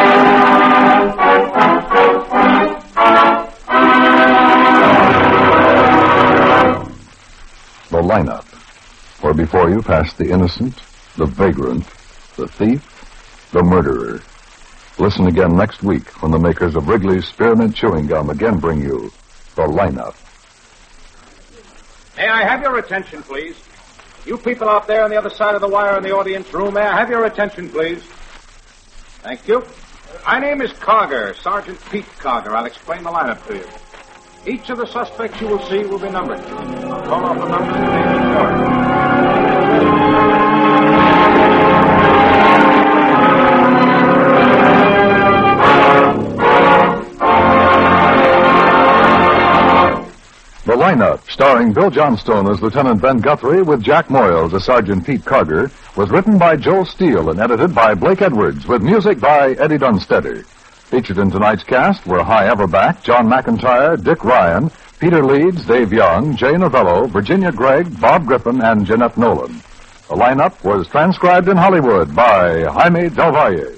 The lineup. For before you pass the innocent, the vagrant, the thief, the murderer. Listen again next week when the makers of Wrigley's Spearmint Chewing Gum again bring you the lineup. May I have your attention, please? You people out there on the other side of the wire in the audience room, may I have your attention, please? Thank you. My name is Carger, Sergeant Pete Carger. I'll explain the lineup to you. Each of the suspects you will see will be numbered. I'll call off the numbers and name and charge. The lineup, starring Bill Johnstone as Lieutenant Ben Guthrie with Jack Moyles as Sergeant Pete Carger, was written by Joe Steele and edited by Blake Edwards, with music by Eddie Dunstetter. Featured in tonight's cast were Hy Everback, John McIntyre, Dick Ryan, Peter Leeds, Dave Young, Jay Novello, Virginia Gregg, Bob Griffin, and Jeanette Nolan. The lineup was transcribed in Hollywood by Jaime Del Valle.